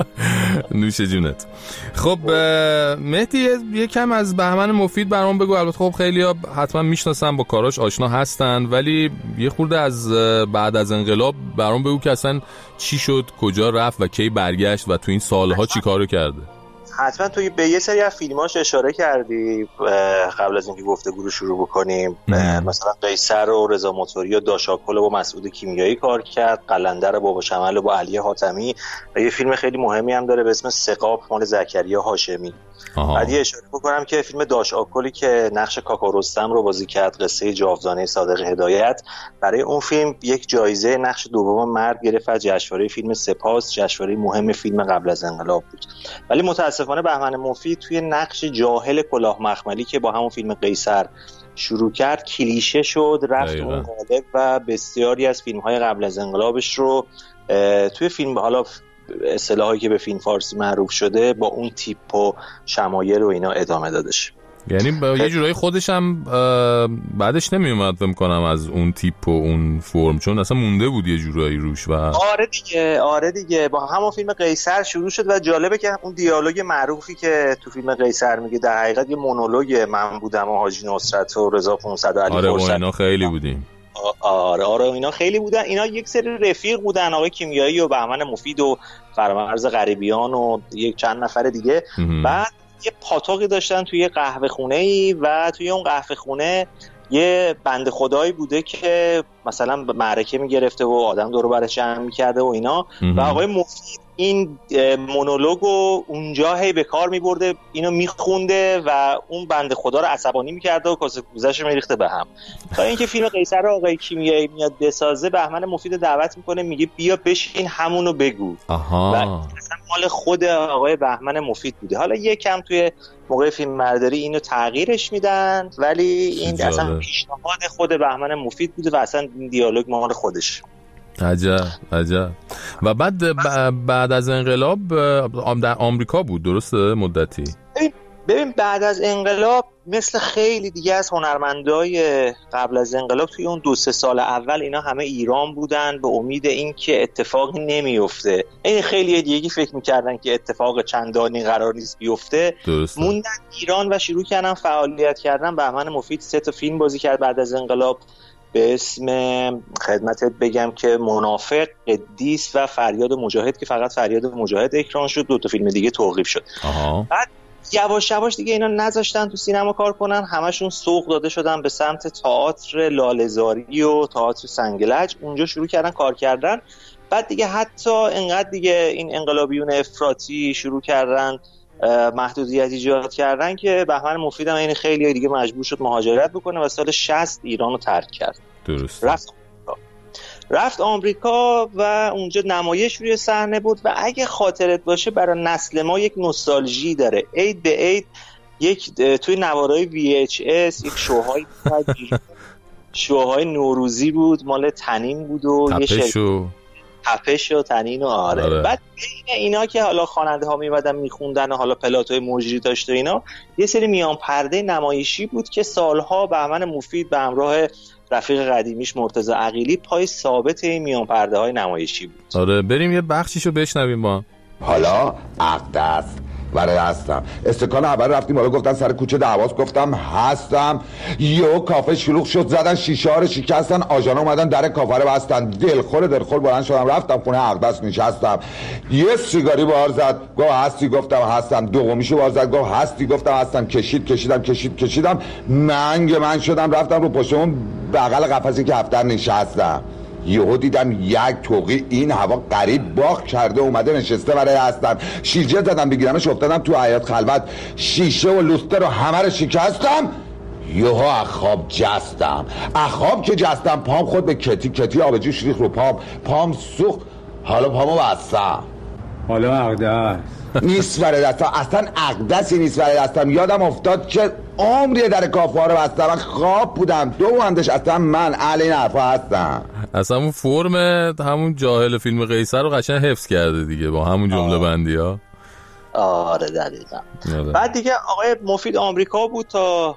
نوش جونت. خب مهدی یکم از بهمن مفید برام بگو. البته خب خیلی‌ها حتما میشناسن، با کاراش آشنا هستن، ولی یه خورده از بعد از انقلاب برام بگو که اصلا چی شد، کجا رفت و کی برگشت و تو این سالها چی کارو کرده. حتما توی به یه سری از فیلماش اشاره کردی قبل از اینکه گفتگو رو شروع بکنیم. مثلا قیصر و رضا موتوری و داشاکل و با مسعود کیمیایی کار کرد، قلندر بابا شمال و با علی حاتمی، و یه فیلم خیلی مهمی هم داره به اسم سقاپ مال زکریا هاشمی. بعد یه اشاره بکنم که فیلم داشاکلی که نقش کاکا رستم رو بازی کرد، قصه جاودانه صادق هدایت، برای اون فیلم یک جایزه نقش دوم مرد گرفت از جشنواره فیلم سپاس، جشنواره مهم فیلم قبل از انقلاب بود. ولی متاسفانه بهمن مفید توی نقش جاهل کلاه مخملی که با همون فیلم قیصر شروع کرد کلیشه شد، رفت اون قالب و بسیاری از فیلم‌های قبل از انقلابش رو توی فیلم حالا اصطلاحی که به فیلم فارسی معروف شده با اون تیپ و شمایل و اینا ادامه دادش. یعنی با یه جورایی خودش هم بعدش نمیومد فکر کنم از اون تیپ و اون فرم، چون اصلا مونده بود یه جورایی روش. و آره دیگه آره دیگه با همون فیلم قیصر شروع شد و جالبه که اون دیالوگ معروفی که تو فیلم قیصر میگه در حقیقت یه مونولوگ من بودم و حاجی نصرت و رضا پانصد و علی آره فرصت. اینا خیلی بودیم. آره آره اینا خیلی بودن. اینا یک سری رفیق بودن، آقای کیمیایی و بهمن مفید و فرامرز غریبیان و یک چند نفر دیگه. بعد یه پاتوقی داشتن توی قهوه خونه‌ای و توی اون قهوه خونه یه بنده خدایی بوده که مثلا معرکه میگرفته و آدم دور و برش جمع میکرده و اینا. و آقای مفید این مونولوگو اونجا هی به کار می‌برده، اینو میخونده و اون بنده خدا رو عصبانی می‌کرده و کاسه کوزه‌ش رو می‌ریخته به هم. تا اینکه فیلم قیصر آقای کیمیایی میاد بسازه، بهمن مفید دعوت میکنه، میگه بیا بشین همونو بگو. آها. و اصلا مال خود آقای بهمن مفید بوده. حالا یکم توی موقع فیلم برداری اینو تغییرش میدن، ولی این جالب. اصلا پیشنهاد خود بهمن مفید بوده و اصلا این دیالوگ مال خودش. عجب عجب. و بعد بعد از انقلاب در آمریکا بود، درسته؟ مدتی. ببین بعد از انقلاب مثل خیلی دیگه از هنرمندای قبل از انقلاب توی اون دو سه سال اول اینا همه ایران بودن به امید اینکه اتفاقی نمیفته. این خیلی دیگه فکر می‌کردن که اتفاق چندانی قرار نیست بیفته. درسته. موندن ایران و شروع کردن فعالیت کردن. بهمن مفید سه تا فیلم بازی کرد بعد از انقلاب به اسم، خدمتت بگم که منافق، قدیس و فریاد مجاهد که فقط فریاد مجاهد اکران شد، دو تا فیلم دیگه توقیف شد. آها. بعد یواش یواش دیگه اینا نذاشتن تو سینما کار کنن، همشون سوق داده شدن به سمت تئاتر لاله‌زاری و تئاتر سنگلج، اونجا شروع کردن کار کردن. بعد دیگه حتی انقدر دیگه این انقلابیون افراطی شروع کردن محدودیت ایجاد کردن که بهمن مفید هم این خیلی دیگه مجبور شد مهاجرت بکنه و سال شصت ایران رو ترک کرد. درست. رفت آمریکا. رفت آمریکا و اونجا نمایش روی صحنه بود و اگه خاطرت باشه برای نسل ما یک نوستالژی داره. عید به عید یک توی نوارای وی اچ اس یک شوهای شوهای نوروزی بود، مال تنین بود و یه تپشو تپش و تنین و آره. آره. بعد بین اینا که حالا خواننده ها میمدن میخوندن و حالا پلاتوی مجری داشت و اینا، یه سری میان پرده نمایشی بود که سالها بهمن مفید به همراه رفیق قدیمیش مرتضی عقیلی پای ثابت این میان پرده های نمایشی بود. آره بریم یه بخشیشو بشنویم با. حالا عقدس برای هستم استکان اول رفتیم بالا، گفتن سر کوچه دعواست، گفتم هستم. یو کافه شلوغ شد، زدن شیشه ها رو شکستن، آژانا اومدن در کافه رو بستن. دلخور دلخور بلند شدم رفتم خونه عقدس نشستم. یه سیگاری بار زد، گفت هستی؟ گفتم هستم. دومیشو بار زد، گفت هستی؟ گفتم هستم. کشید کشیدم کشید کشیدم منگ من شدم، رفتم رو پشتمون بغل قفسی که هفتر نشستم. یهو دیدم یک توقی این هوا قریب باغ کرده اومده نشسته برای هستم. شیرجه زدم بگیرمش، افتادم تو حیاط خلوت، شیشه و لوستر رو همه رو شکستم. یهو اخواب جستم. اخواب که جستم پام خود به کتی کتی آبجوش ریخ رو پام، پام سوخت. حالا پامو بستم. حالا عقدس نیست برای دستم، اصلا عقدسی نیست برای دستم. یادم افتاد که عمریه در کافه ها رو بستم، من خواب بودم. دو اندش اصلا من اهل این حرفا هستم. اصلا اون فرم همون جاهل فیلم قیصر رو قشنگ حفظ کرده دیگه با همون جمله بندی ها. آره دقیقا. بعد دیگه آقای مفید آمریکا بود تا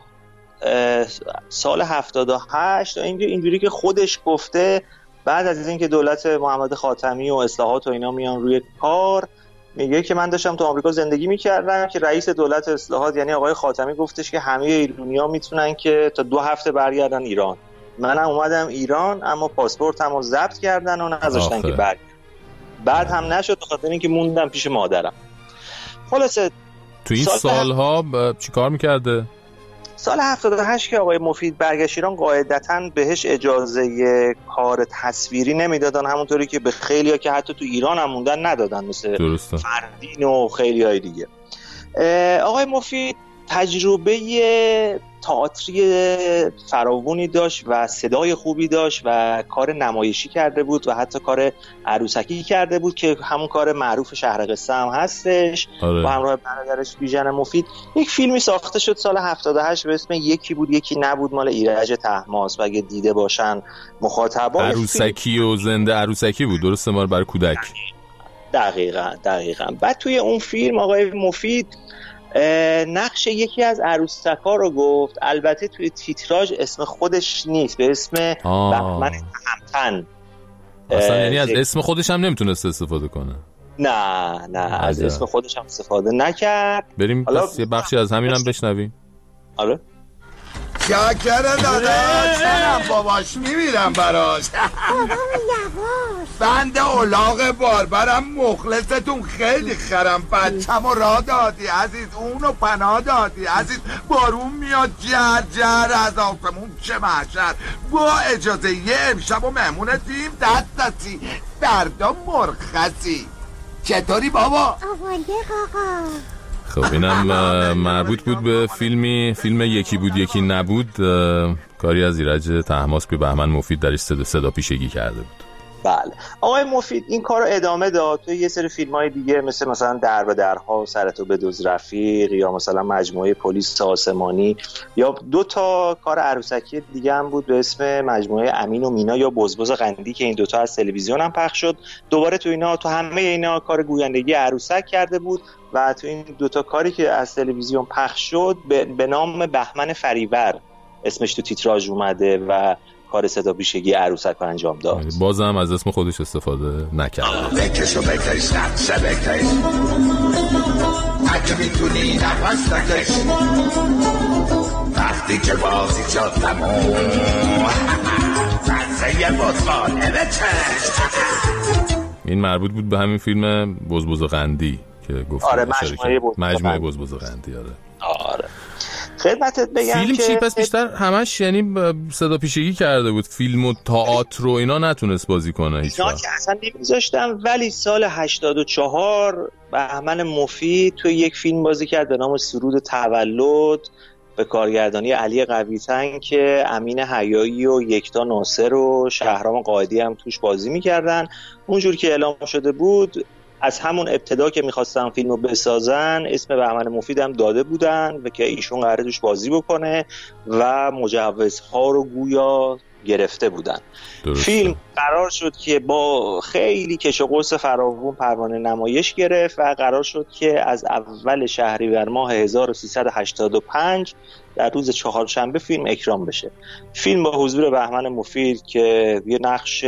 سال هفتاد و هشت. اینجوری که خودش گفته بعد از اینکه دولت محمد خاتمی و اصلاحات و اینا میان روی کار، میگه که من داشتم تو آمریکا زندگی میکردم که رئیس دولت اصلاحات یعنی آقای خاتمی گفتش که همه ایرانی‌ها میتونن که تا دو هفته برگردن ایران. منم اومدم ایران اما پاسپورتمو ضبط کردن و نذاشتن که برگردم. بعد هم نشد به خاطر اینکه موندم پیش مادرم. خلاصه تو این سال سالها ب... چی کار میکرده؟ سال هفتاد و هشت که آقای مفید برگشت ایران قاعدتاً بهش اجازه کار تصویری نمیدادن، همونطوری که به خیلیا که حتی تو ایران هم موندن ندادن، مثل درسته. فردین و خیلیای دیگه. آقای مفید تجربه تئاتری فراوانی داشت و صدای خوبی داشت و کار نمایشی کرده بود و حتی کار عروسکی کرده بود که همون کار معروف شهر قصه هم هستش. آره. با همراه برادرش بیژن مفید یک فیلمی ساخته شد سال هفتاد و هشت به اسم یکی بود یکی نبود، مال ایرج طهماسب و اگه دیده باشن مخاطبان. عروسکی و زنده عروسکی بود، درسته؟ مال برای کودک. دقیقاً دقیقاً. بعد توی اون فیلم آقای مفید نقش یکی از عروسکا رو گفت، البته توی تیتراژ اسم خودش نیست، به اسم بهمن تهمتن. اصلا یعنی از اسم خودش هم نمیتونست استفاده کنه؟ نه نه عجب. از اسم خودش هم استفاده نکرد. بریم پس یه بخشی از همین هم بشنویم. آره شاکره داداش، منم باباش میمیرم براش. بابام یواش. بنده اولاغ باربرم مخلصتون، خیلی خرم. بچه‌مو راه دادی عزیز، اونو پناه دادی عزیز. بارون میاد جر جر از آسمون، چه محشر. با اجازه یه امشب و مهمونتیم دست دستی، فردا مرخصی. چطوری بابا؟ آوالده آقا. خب اینم مربوط بود به فیلمی فیلم یکی بود یکی نبود، کاری از ایرج طهماسب که بهمن مفید درش صدا, صدا پیشگی کرده بود. بله آقای مفید این کار رو ادامه داد تو یه سری فیلم‌های دیگه مثل مثلا در به درها، سرتو بدزد رفیق، یا مثلا مجموعه پلیس آسمانی، یا دو تا کار عروسکی دیگه هم بود به اسم مجموعه امین و مینا یا بزبز قندی که این دوتا از تلویزیون هم پخش شد. دوباره تو اینا تو همه اینا کار گویندگی عروسک کرده بود و تو این دوتا کاری که از تلویزیون پخش شد به, به نام بهمن فریور اسمش تو تیتراژ اومده و کار صدا پیشگی عروسک رو انجام داد. بازم از اسم خودش استفاده نکرد. بکش و بکش نقشه بکش اگه میتونی نفس نکش وقتی که بازی شد تموم فرزه بزبانه بچش. این مربوط بود به همین فیلم بزبز قندی که گفتم. آره مجموعه بزبز مجموعه بزبز قندی. آره آره خدمتت بگم فیلم که چی پس بیشتر همش یعنی صدا پیشگی کرده بود، فیلم و تئاتر و اینا نتونست بازی کنه هیچ وقت. اینا که اصلا نمیذاشتم، ولی سال هشتاد و چهار بهمن مفید توی یک فیلم بازی کرد به نام سرود تولد به کارگردانی علی قوی‌تن که امین حیایی و یکتا ناصر و شهرام قائدی هم توش بازی میکردن. اونجور که اعلام شده بود از همون ابتدا که میخواستن فیلمو بسازن اسم بهمن مفید هم داده بودن و که ایشون قراره توش بازی بکنه و مجوزها رو گویا گرفته بودن. درسته. فیلم قرار شد که با خیلی کش و قوس فراوون پروانه نمایش گرفت و قرار شد که از اول شهریور ماه هزار و سیصد و هشتاد و پنج در روز چهارشنبه فیلم اکران بشه. فیلم با حضور بهمن مفید که یه نقش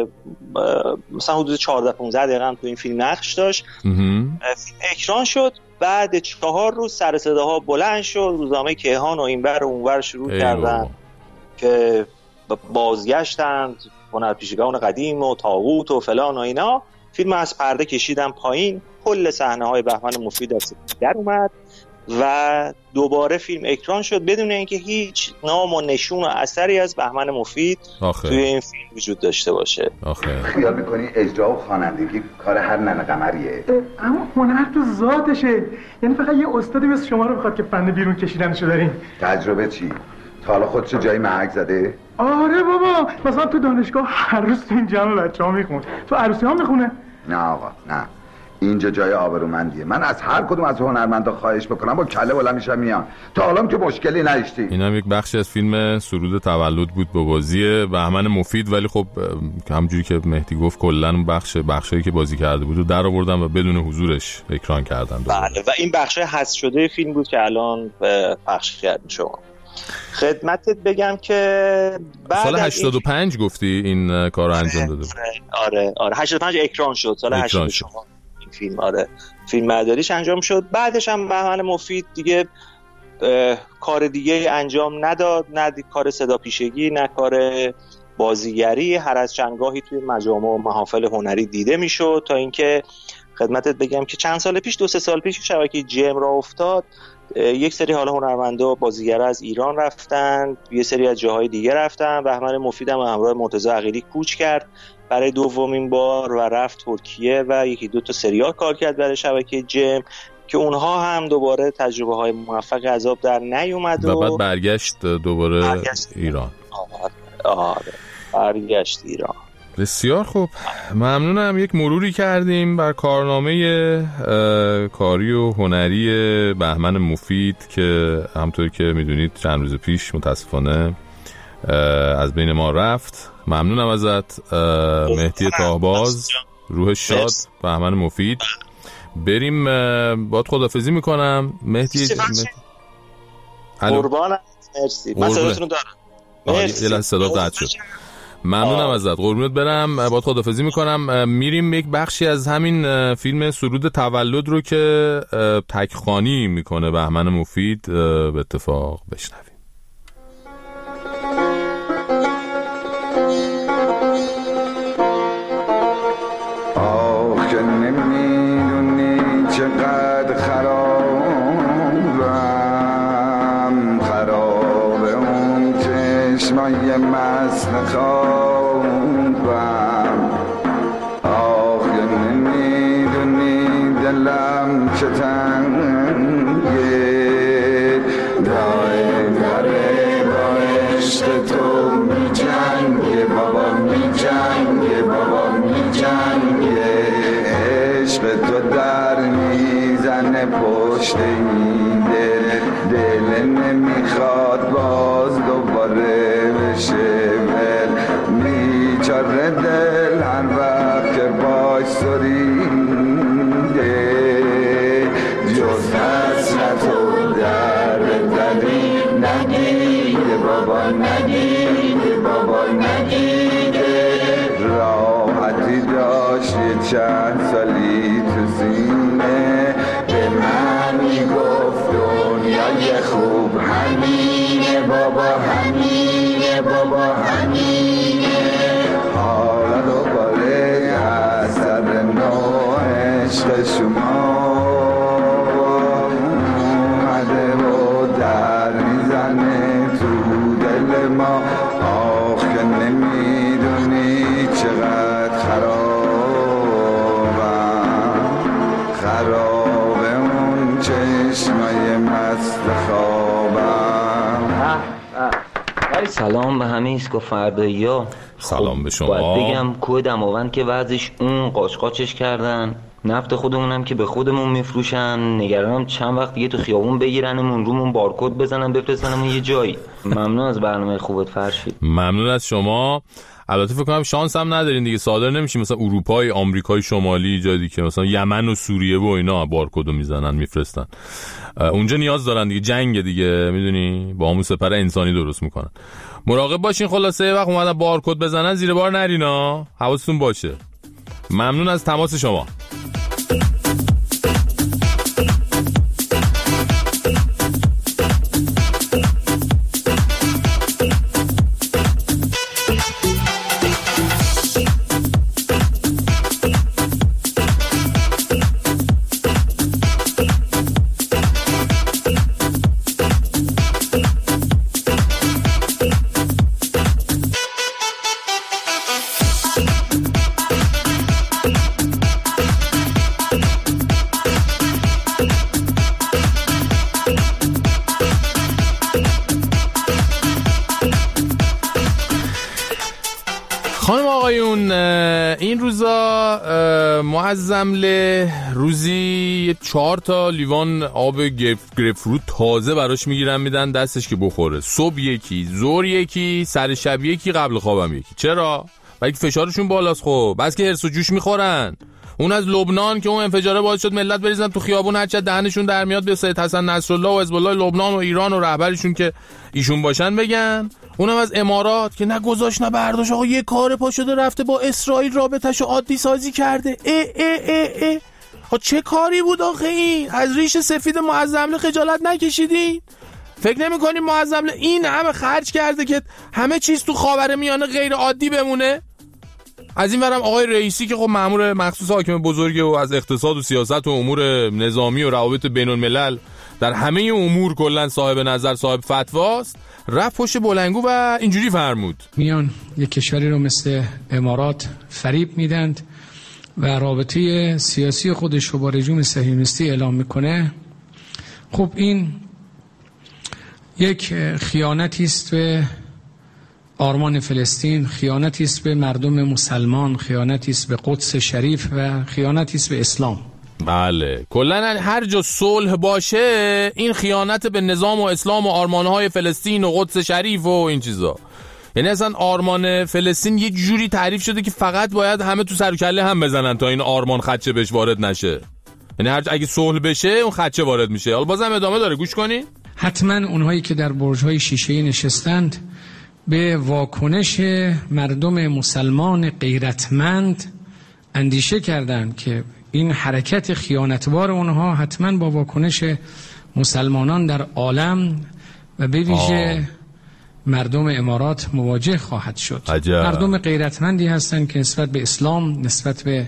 مثلا حدود چهارده پانزده دقیقه هم تو این فیلم نقش داشت. فیلم اکران شد. بعد چهار روز سر صداها بلند شد، روزنامه کیهان و اینور و اونور شروع کردن که بازگشتند هنرپیشگان قدیم و طاغوت و فلان و اینا. فیلم از پرده کشیدن پایین، کل صحنه‌های بهمن مفید از در اومد و دوباره فیلم اکران شد بدون اینکه هیچ نام و نشون و اثری از بهمن مفید آخه. توی این فیلم وجود داشته باشه. آخه خیال میکنی اجرا و خوانندگی کار هر ننه قمریه؟ اما هنر تو ذاتشه، یعنی فقط یه استادی مثل شما رو بخواد که فن بیرون کشیدنشو دارین. تجربه چی؟ تا حالا خودشو جایی محک زده؟ آره بابا، مثلا تو دانشگاه هر روز تو این جمع بچه ها میخون، تو عروسی ها میخونه. نه آقا نه، اینجا جای آبرومندیه. من از هر کدوم از هنرمندا خواهش بکنم با کله بلند میشم میان. تا حالا که مشکلی نداشتی. اینم یک بخشی از فیلم سرود تولد بود با بازی بهمن مفید، ولی خب همونجوری که مهدی گفت کلا بخش بخشایی که بازی کرده بود رو در آوردن و بدون حضورش اکران کردن. بله و این بخش حذف شده فیلم بود که الان پخش کردن شما. خدمتت بگم که بعد سال هشتاد و پنج این... گفتی این کارو انجام داده بود. آره آره هشتاد و پنج اکران شد سال هشتاد و چهار این فیلم. آره فیلم برداریش انجام شد. بعدش هم بهمن مفید دیگه کار دیگه انجام نداد، نه کار صدا پیشگی نه کار بازیگری. هر از چندگاهی توی مجامع و محافل هنری دیده میشد تا اینکه خدمتت بگم که چند سال پیش دو سه سال پیش شبکه جم را افتاد، یک سری حالا هنرمندا بازیگرا از ایران رفتن، یه سری از جاهای دیگه رفتن. بهمن مفید هم همراه مرتضی عقیلی کوچ کرد برای دومین بار و رفت ترکیه و یکی دو تا سریال کار کرد برای شبکه جم که اونها هم دوباره تجربه های موفق از آب در نیومد و, و بعد برگشت دوباره برگشت ایران. آره, آره برگشت ایران. بسیار خوب، ممنونم. یک مروری کردیم بر کارنامه کاری و هنری بهمن مفید که همطور که میدونید چند روز پیش متاسفانه از بین ما رفت. ممنونم ازت مهدی تاهباز، روح شاد، بهمن مفید. بریم باید خداحافظی میکنم مهدی. قربانت، مرسی. من صداتون دارم. مرسی. یه لحظه صدا قطع شد. ممنونم ازت، قربونت برم. باید خداحافظی میکنم. میریم یک بخشی از همین فیلم سرود تولد رو که تکخوانی میکنه بهمن مفید به اتفاق بشنویم. آخ که نمیدونی چقدر خرابم، خرابه اون چشمای مست خوابم. آخ که نمیدونی پشت این دل دل نمیخواد باز دوباره بشه ول بیچاره دل هر وقت که باش سریده جز حسرت و درد دلی ندیده بابا ندیده بابا ندیده راحتی داشت یه چند سالی تو سینه به من میگفت دنیای خوب همینه بابا همینه بابا همینه حالا دوباره از سر نو عشق شما اومده و در میزنه تو دل ما آخ که نمیدونی چقدر خرابم خرابه اون چشمای مست خوابم. سلام به همه ایسکو فردایی ها. سلام به شما. باید بگم کوه دماوند که وضعش اون قاچ قاچش کردن، نفت خودمونم که به خودمون میفروشن، نگرانم چند وقت دیگه تو خیابون بگیرنمون رومون بارکد بزنن بفرستنمون یه جایی. ممنون از برنامه خوبت فرشید. ممنون از شما. البته فکر کنم شانس هم ندارین دیگه، صادر نمیشیم مثلا اروپای آمریکای شمالی جایی که مثلا یمن و سوریه و اینا بارکدو میزنن میفرستن. اونجا نیاز دارن دیگه، جنگ دیگه میدونی، با همون سپر انسانی درست میکنن. مراقب باشین. خلاصه وقت اومدن بارکد بزنن زیر بار نرینا، حواستون باشه. ممنون از تماس شما. خانم آقایون، این روزا معظمله روزی چهار تا لیوان آب گریپفروت تازه براش میگیرن میدن دستش که بخوره. صبح یکی، ظهر یکی، سر شب یکی، قبل خوابم یکی. چرا؟ برای فشارشون بالاست. خب بس که هرس و جوش میخورن. اون از لبنان که اون انفجاره باعث شد ملت بریزن تو خیابون، هرچه دهنشون در میاد به سید حسن نصرالله و حزب الله لبنان و ایران و رهبرشون که ایشون باشن بگن. اونم از امارات که نه گذاشت نه برداشت، آقا یه کار پا شده رفته با اسرائیل رابطه‌شو عادی سازی کرده. اه اه اه اه ها چه کاری بود آخه این؟ از ریش سفید معظمله خجالت نکشیدین؟ فکر نمی‌کنین معظمله این همه خرج کرده که همه چیز تو خاورمیانه غیر عادی بمونه؟ از این ورم آقای رئیسی که خب مأمور مخصوص حاکم بزرگه و از اقتصاد و سیاست و امور نظامی و روابط بین الملل در همه امور کلا صاحب نظر صاحب فتواست، رفت پشت بلنگو و اینجوری فرمود: میان یک کشوری رو مثل امارات فریب میدند و رابطه سیاسی خودش رو با رژیم صهیونیستی اعلام میکنه. خب این یک خیانتی است به آرمان فلسطین، خیانتی است به مردم مسلمان، خیانتی است به قدس شریف و خیانتی است به اسلام. بله، کلا هر جا صلح باشه این خیانت به نظام و اسلام و آرمانهای فلسطین و قدس شریف و این چیزا. یعنی اصلا آرمان فلسطین یه جوری تعریف شده که فقط باید همه تو سر و کله هم بزنن تا این آرمان خدشه بهش وارد نشه. یعنی هر اگه صلح بشه اون خدشه وارد میشه. حالا بازم ادامه داره، گوش کنی. حتما اونهایی که در برج‌های شیشه‌ای نشستند به واکنش مردم مسلمان غیرتمند اندیشه کردند که این حرکت خیانتبار اونها حتما با واکنش مسلمانان در عالم و به ویژه مردم امارات مواجه خواهد شد. عجب. مردم غیرتمندی هستند که نسبت به اسلام، نسبت به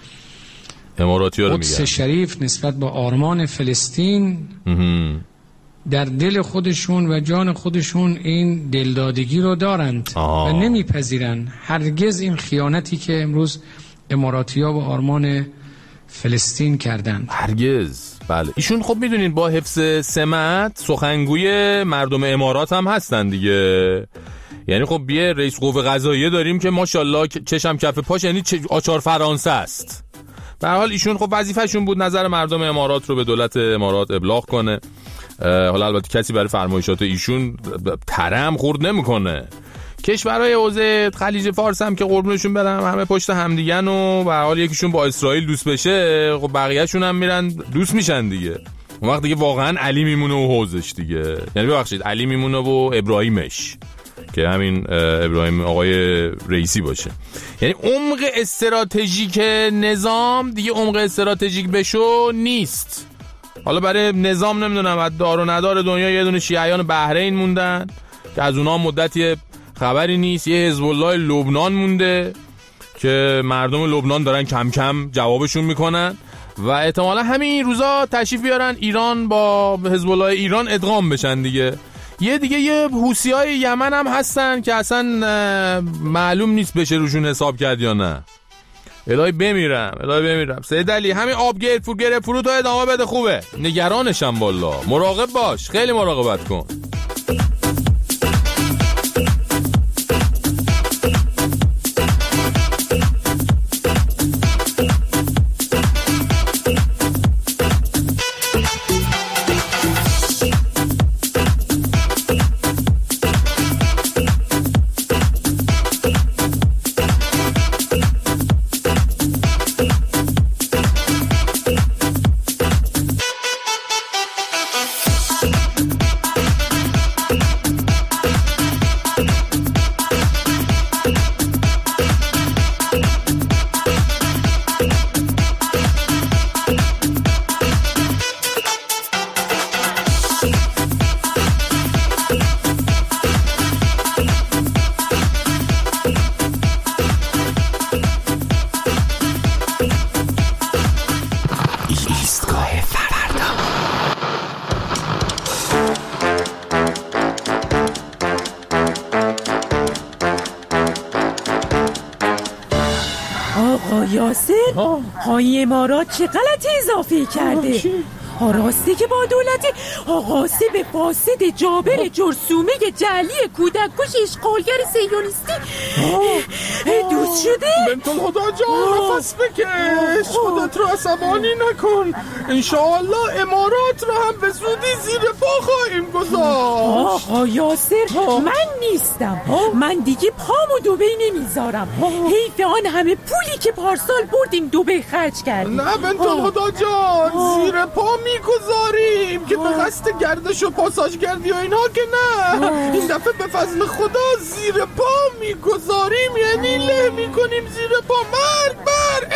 قدس شریف، نسبت به آرمان فلسطین در دل خودشون و جان خودشون این دلدادگی رو دارند آه. و نمیپذیرن هرگز این خیانتی که امروز اماراتی‌ها و آرمان فلسطین کردند. هرگز. بله، ایشون خب میدونین با حفظ سمت سخنگوی مردم امارات هم هستن دیگه. یعنی خب بیه رئیس قوه قضاییه داریم که ماشاءالله چشم کف پاش، یعنی آچار فرانسه است. به هر حال ایشون خب وظیفه‌شون بود نظر مردم امارات رو به دولت امارات ابلاغ کنه. حالا البته کسی برای فرمایشات ایشون ترم خورد نمیکنه. کشورهای حوزه خلیج فارس هم که قربونشون برم همه پشت همدیگن و به هر حال یکیشون با اسرائیل دوست بشه خب بقیه‌شون هم میرن دوست میشن دیگه. اون وقت دیگه واقعا علی میمونه و حوزش دیگه، یعنی ببخشید علی میمونه و ابراهیمش که همین ابراهیم آقای رئیسی باشه. یعنی عمق استراتژیک نظام دیگه عمق استراتژیک بشو نیست. حالا برای نظام نمیدونم از دار و ندار دنیا یه دونه شیعیان بحرین موندن که از اونها مدتی خبری نیست، یه حزب الله لبنان مونده که مردم لبنان دارن کم کم جوابشون میکنن و احتمالا همین روزا تشریف بیارن ایران با حزب الله ایران ادغام بشن دیگه. یه دیگه یه حوثیای یمن هم هستن که اصلا معلوم نیست بشه روشون حساب کرد یا نه. الهی بمیرم الهی بمیرم. سید علی همین آب گیر فور گره فرو تو ادامه بده، خوبه. نگرانشم والا، مراقب باش، خیلی مراقبت کن. های امارات چه غلطی اضافه کرده؟ راستی که با دولت آقاسب فاسد جابر جرثومه جعلی کودک کش اشغالگر صهیونیستی دوست شده؟ بنت الهدا جان نفس بکش، خودت رو عصبانی نکن. انشاءالله امارات رو هم به زودی زیر پا خواهیم گذاشت. آقا یاسر من نیستم، من دیگه پامو دبی نمیذارم. حیف آن همه پولی که پارسال بردیم دبی خرج کردیم. نه بنت الهدا جان زیر پا میگذاریم که به قصد گردش و پاساژگردی و اینا که نه، این دفعه به فضل خدا زیر پا میگذاریم، یعنی له میکنیم زیر پا. مرگ بر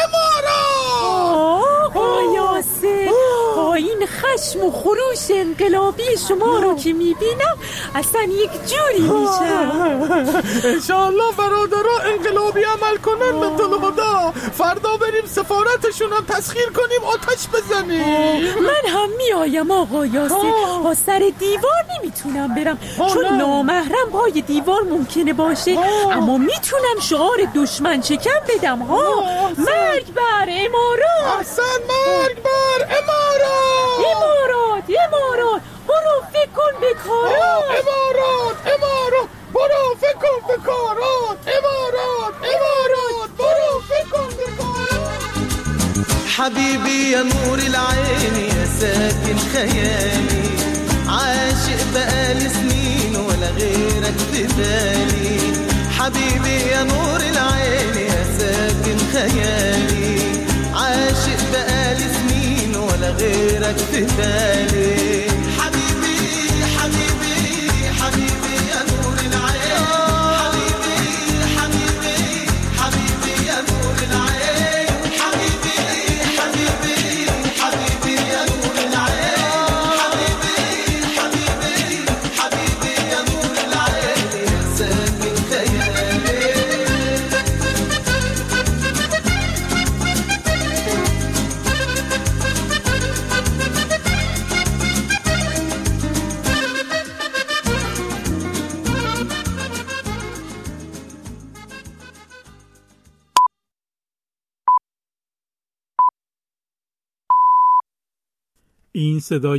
امارات. آقا یاسر این خشم و خروش انقلابی شما رو که میبینم اصلا یک جوری میشه. انشاءالله برادرها انقلابی عمل کنن بنت الهدا، فردا بریم سفارتشون هم تسخیر کنیم، آتش بزنیم. من هم میایم آقا یاسر، سر دیوار نمیتونم برم چون نامحرم پای دیوار ممکنه باشه، اما میتونم شعار دشمن شکم بدم. ها مرگ بر امارات. احسن، مرگ بر امارات. امارات امارات برو فکر کن به کارات. امارات امارات برو فکر کن به کارات. امارات امارات برو فکر کن به کارات. حبيبي يا نور العين يا ساكن خيالي، عاشق بقالي سنين ولا غيرك في بالي. حبيبي يا نور العين يا ساكن خيالي، عاشق بقالي سنين ولا غيرك في بالي. حبيبي حبيبي حبيبي يا نور العين، حبيبي حبيبي حبيبي يا نور العين، حبيبي حبيبي حبيبي يا نور العين، حبيبي حبيبي حبيبي يا نور العين يا ساكن خيالي. این صدای